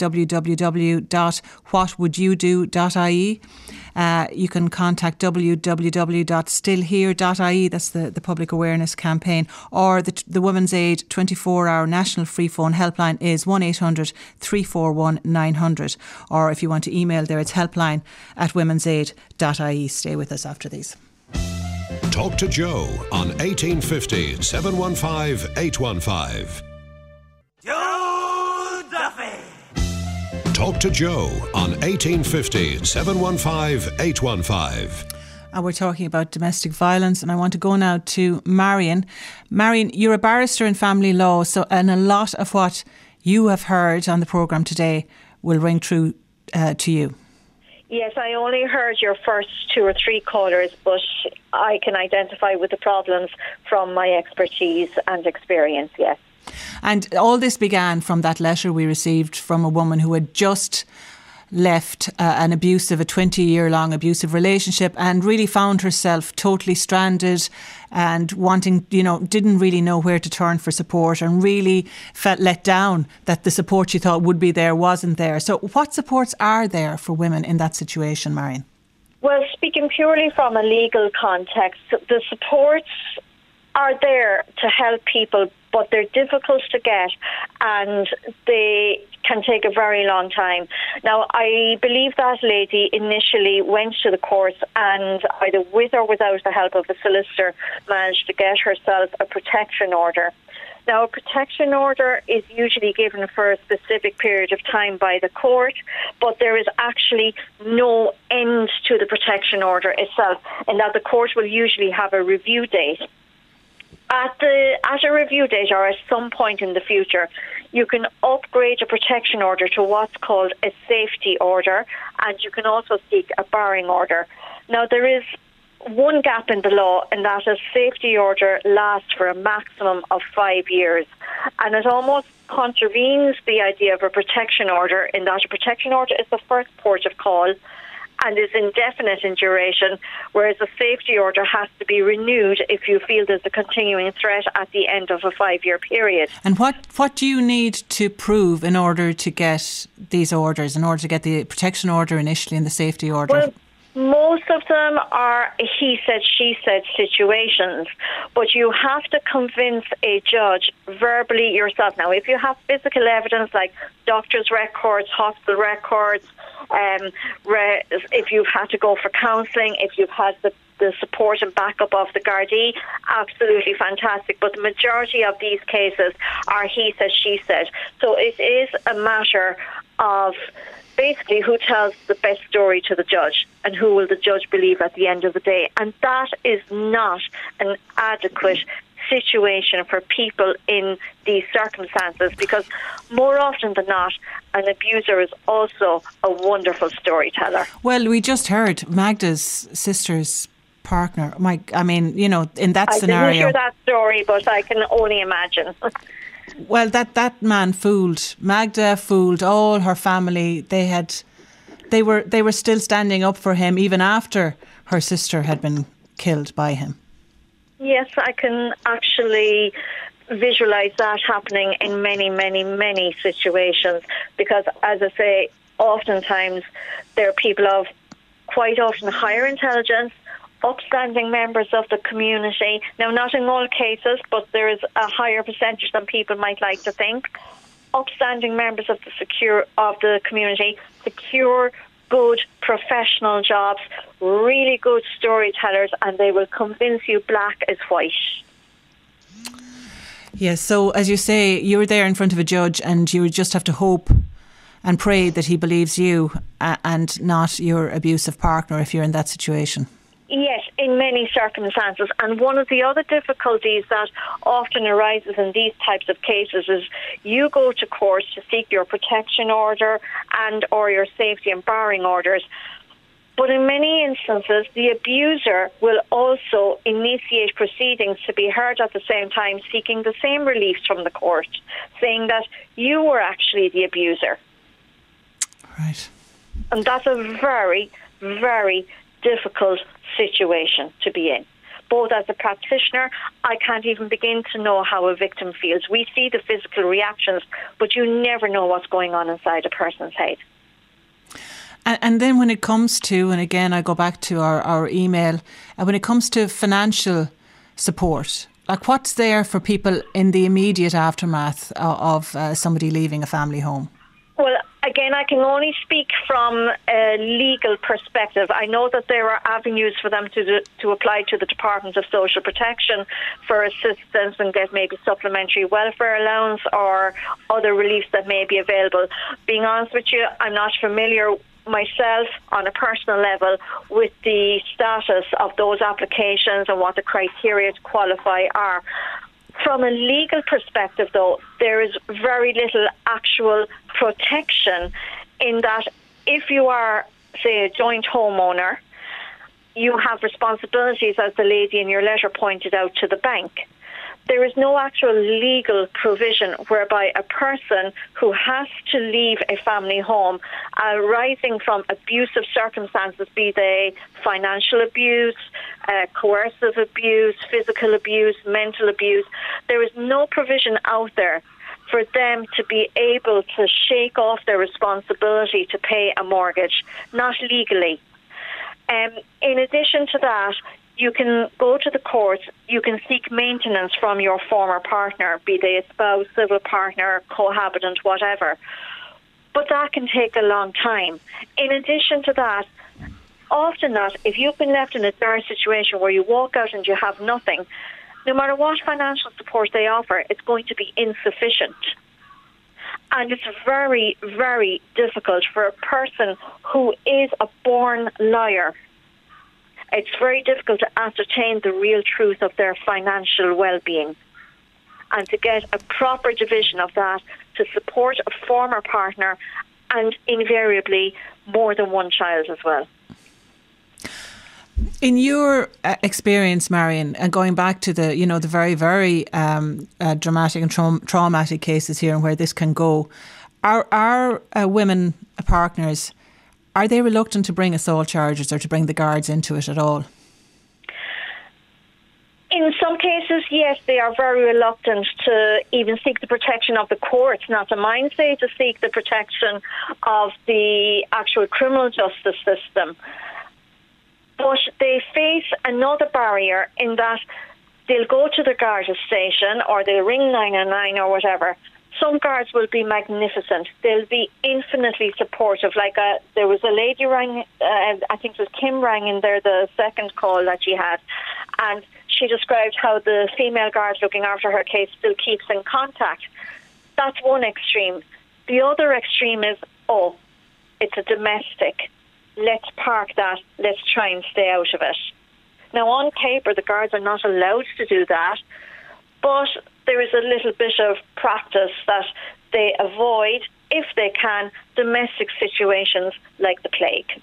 www.whatwouldyoudoo.ie. You can contact www.stillhere.ie. That's the public awareness campaign. Or the Women's Aid 24-hour national free phone helpline is 1800 341 900. Or if you want to email there, it's helpline@womensaid.ie. Stay with us after these. Talk to Joe on 1850 715 815. Joe Duffy. Talk to Joe on 1850 715 815. And we're talking about domestic violence, and I want to go now to Marion. Marion, you're a barrister in family law, and a lot of what you have heard on the programme today will ring true to you. Yes, I only heard your first 2 or 3 callers, but I can identify with the problems from my expertise and experience, yes. And all this began from that letter we received from a woman who had just left a 20-year-long abusive relationship and really found herself totally stranded and wanting, didn't really know where to turn for support and really felt let down that the support she thought would be there wasn't there. So what supports are there for women in that situation, Marion? Well, speaking purely from a legal context, the supports are there to help people, but they're difficult to get and they can take a very long time. Now, I believe that lady initially went to the courts and either with or without the help of a solicitor managed to get herself a protection order. Now, a protection order is usually given for a specific period of time by the court, but there is actually no end to the protection order itself, and that the court will usually have a review date. At a review date or at some point in the future, you can upgrade a protection order to what's called a safety order, and you can also seek a barring order. Now, there is one gap in the law, and that a safety order lasts for a maximum of 5 years. And it almost contravenes the idea of a protection order, in that a protection order is the first port of call and is indefinite in duration, whereas a safety order has to be renewed if you feel there's a continuing threat at the end of a 5-year period. And what do you need to prove in order to get these orders, in order to get the protection order initially and the safety order? Well, Most of them are he said, she said situations, but you have to convince a judge verbally yourself. Now, if you have physical evidence like doctor's records, hospital records, if you've had to go for counselling, if you've had the support and backup of the Gardaí, absolutely fantastic. But the majority of these cases are he said, she said. So it is a matter of basically who tells the best story to the judge and who will the judge believe at the end of the day. And that is not an adequate situation for people in these circumstances, because more often than not, an abuser is also a wonderful storyteller. Well, we just heard Magda's sister's partner. I mean, you know, in that scenario. I didn't hear that story, but I can only imagine. Well, that man fooled Magda, fooled all her family. They were still standing up for him even after her sister had been killed by him. Yes, I can actually visualise that happening in many, many, many situations, because, as I say, oftentimes there are people of quite often higher intelligence, upstanding members of the community. Now, not in all cases, but there is a higher percentage than people might like to think. Upstanding members of the community, secure, good professional jobs, really good storytellers, and they will convince you black is white. Yes, so as you say, you're there in front of a judge and you just have to hope and pray that he believes you and not your abusive partner if you're in that situation. Yes, in many circumstances. And one of the other difficulties that often arises in these types of cases is you go to court to seek your protection order and or your safety and barring orders. But in many instances, the abuser will also initiate proceedings to be heard at the same time, seeking the same relief from the court, saying that you were actually the abuser. Right. And that's a very, very difficult situation to be in. Both as a practitioner, I can't even begin to know how a victim feels. We see the physical reactions, but you never know what's going on inside a person's head. And then when it comes to, and again I go back to our email, when it comes to financial support, like what's there for people in the immediate aftermath of somebody leaving a family home? Well, again, I can only speak from a legal perspective. I know that there are avenues for them to apply to the Department of Social Protection for assistance and get maybe supplementary welfare allowance or other reliefs that may be available. Being honest with you, I'm not familiar myself on a personal level with the status of those applications and what the criteria to qualify are. From a legal perspective, though, there is very little actual protection in that if you are, say, a joint homeowner, you have responsibilities, as the lady in your letter pointed out, to the bank. There is no actual legal provision whereby a person who has to leave a family home arising from abusive circumstances, be they financial abuse, coercive abuse, physical abuse, mental abuse, there is no provision out there for them to be able to shake off their responsibility to pay a mortgage, not legally. In addition to that, you can go to the courts, you can seek maintenance from your former partner, be they a spouse, civil partner, cohabitant, whatever. But that can take a long time. In addition to that, often not, if you've been left in a dire situation where you walk out and you have nothing, no matter what financial support they offer, it's going to be insufficient. And it's very, very difficult for a person who is a born liar. It's very difficult to ascertain the real truth of their financial well-being and to get a proper division of that to support a former partner and invariably more than one child as well. In your experience, Marion, and going back to the, the very, very dramatic and traumatic cases here and where this can go, are women partners, are they reluctant to bring assault charges or to bring the guards into it at all? In some cases, yes, they are very reluctant to even seek the protection of the courts, not to mind, say, to seek the protection of the actual criminal justice system. But they face another barrier in that they'll go to the Garda station or they'll ring 999 or whatever. Some guards will be magnificent. They'll be infinitely supportive. Like there was a lady rang, I think it was Kim rang in there, the second call that she had, and she described how the female guard looking after her case still keeps in contact. That's one extreme. The other extreme is, it's a domestic. Let's park that. Let's try and stay out of it. Now, on paper, the guards are not allowed to do that, but there is a little bit of practice that they avoid, if they can, domestic situations like the plague.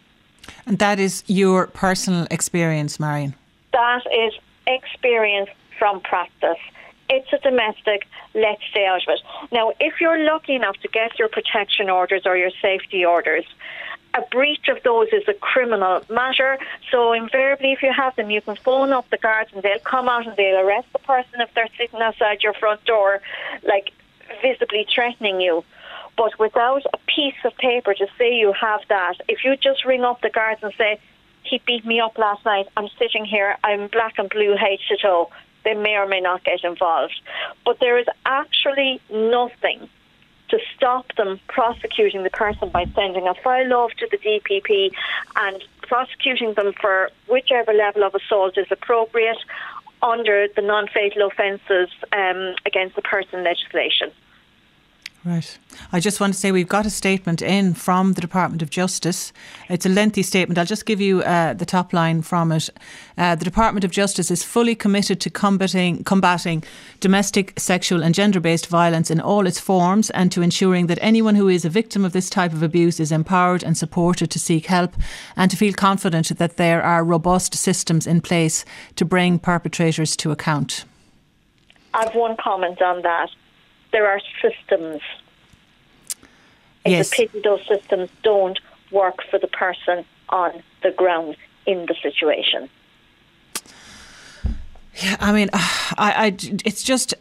And that is your personal experience, Marion? That is experience from practice. It's a domestic, let's stay out of it. Now, if you're lucky enough to get your protection orders or your safety orders, a breach of those is a criminal matter. So invariably, if you have them, you can phone up the guards and they'll come out and they'll arrest the person if they're sitting outside your front door, like visibly threatening you. But without a piece of paper to say you have that, if you just ring up the guards and say, he beat me up last night, I'm sitting here, I'm black and blue head to toe, they may or may not get involved. But there is actually nothing to stop them prosecuting the person by sending a file off to the DPP and prosecuting them for whichever level of assault is appropriate under the non-fatal offences against the person legislation. Right. I just want to say we've got a statement in from the Department of Justice. It's a lengthy statement. I'll just give you the top line from it. The Department of Justice is fully committed to combating domestic, sexual and gender-based violence in all its forms and to ensuring that anyone who is a victim of this type of abuse is empowered and supported to seek help and to feel confident that there are robust systems in place to bring perpetrators to account. I have one comment on that. There are systems. Yes. It's a pity those systems don't work for the person on the ground in the situation. Yeah, I mean, it's just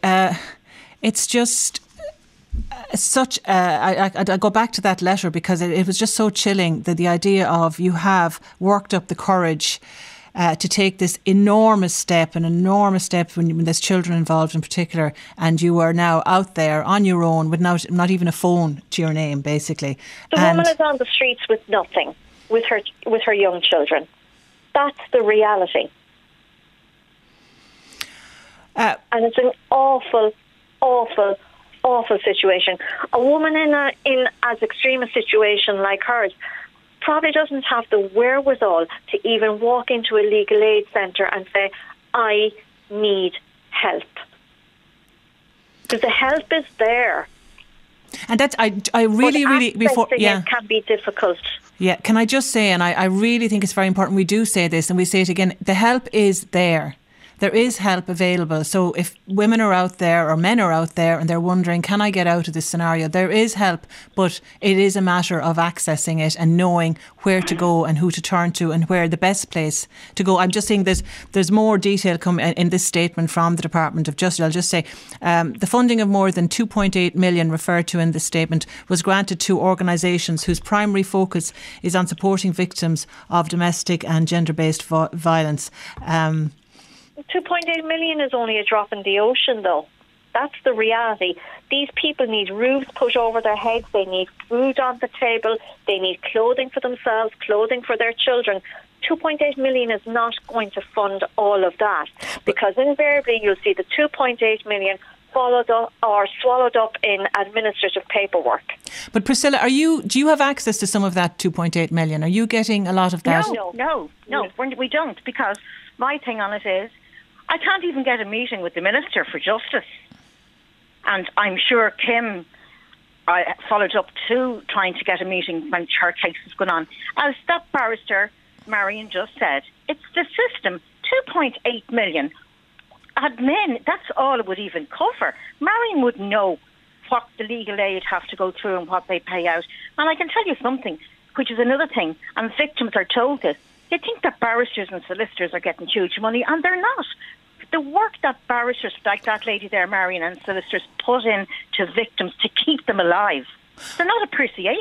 such. I go back to that letter because it was just so chilling. That the idea of you have worked up the courage to take this enormous step when there's children involved in particular, and you are now out there on your own with not even a phone to your name, basically. The woman is on the streets with nothing, with her young children. That's the reality. And it's an awful, awful, awful situation. A woman in as extreme a situation like hers probably doesn't have the wherewithal to even walk into a legal aid centre and say, I need help. Because the help is there. And that's, I really, before, it can be difficult. Yeah, can I just say, and I really think it's very important we do say this and we say it again, the help is there. There is help available. So if women are out there or men are out there and they're wondering, can I get out of this scenario? There is help, but it is a matter of accessing it and knowing where to go and who to turn to and where the best place to go. I'm just saying there's more detail come in this statement from the Department of Justice. I'll just say the funding of more than 2.8 million referred to in this statement was granted to organisations whose primary focus is on supporting victims of domestic and gender-based violence. 2.8 million is only a drop in the ocean, though. That's the reality. These people need roofs put over their heads. They need food on the table. They need clothing for themselves, clothing for their children. 2.8 million is not going to fund all of that, because invariably you'll see the 2.8 million followed up or swallowed up in administrative paperwork. But Priscilla, do you have access to some of that 2.8 million? Are you getting a lot of that? No, we don't, because my thing on it is I can't even get a meeting with the Minister for Justice. And I'm sure Kim followed up too, trying to get a meeting when her case was going on. As that barrister, Marion, just said, it's the system. 2.8 million. Admin, that's all it would even cover. Marion would know what the legal aid have to go through and what they pay out. And I can tell you something, which is another thing, and victims are told this. They think that barristers and solicitors are getting huge money, and they're not. The work that barristers, like that lady there, Marion, and solicitors put in to victims to keep them alive, they're not appreciated.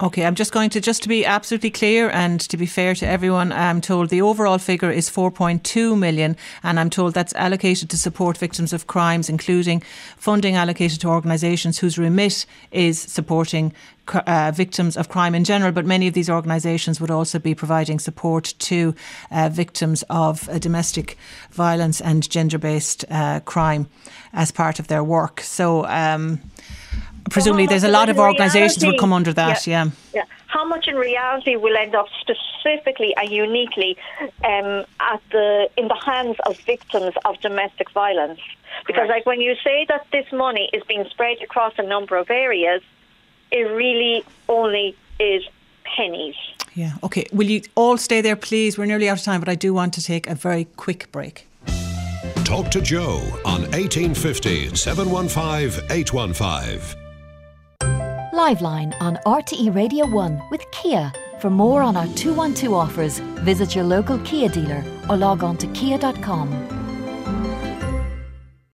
Okay, I'm just going to be absolutely clear and to be fair to everyone, I'm told the overall figure is 4.2 million, and I'm told that's allocated to support victims of crimes, including funding allocated to organisations whose remit is supporting victims of crime in general, but many of these organisations would also be providing support to victims of domestic violence and gender-based crime as part of their work. So presumably there's a lot of organisations would come under that, yeah. How much in reality will end up specifically and uniquely in the hands of victims of domestic violence? Because like when you say that this money is being spread across a number of areas, it really only is pennies. Yeah, okay. Will you all stay there, please? We're nearly out of time, but I do want to take a very quick break. Talk to Joe on 1850 715 815. Liveline on RTE Radio 1 with Kia. For more on our 212 offers, visit your local Kia dealer or log on to kia.com.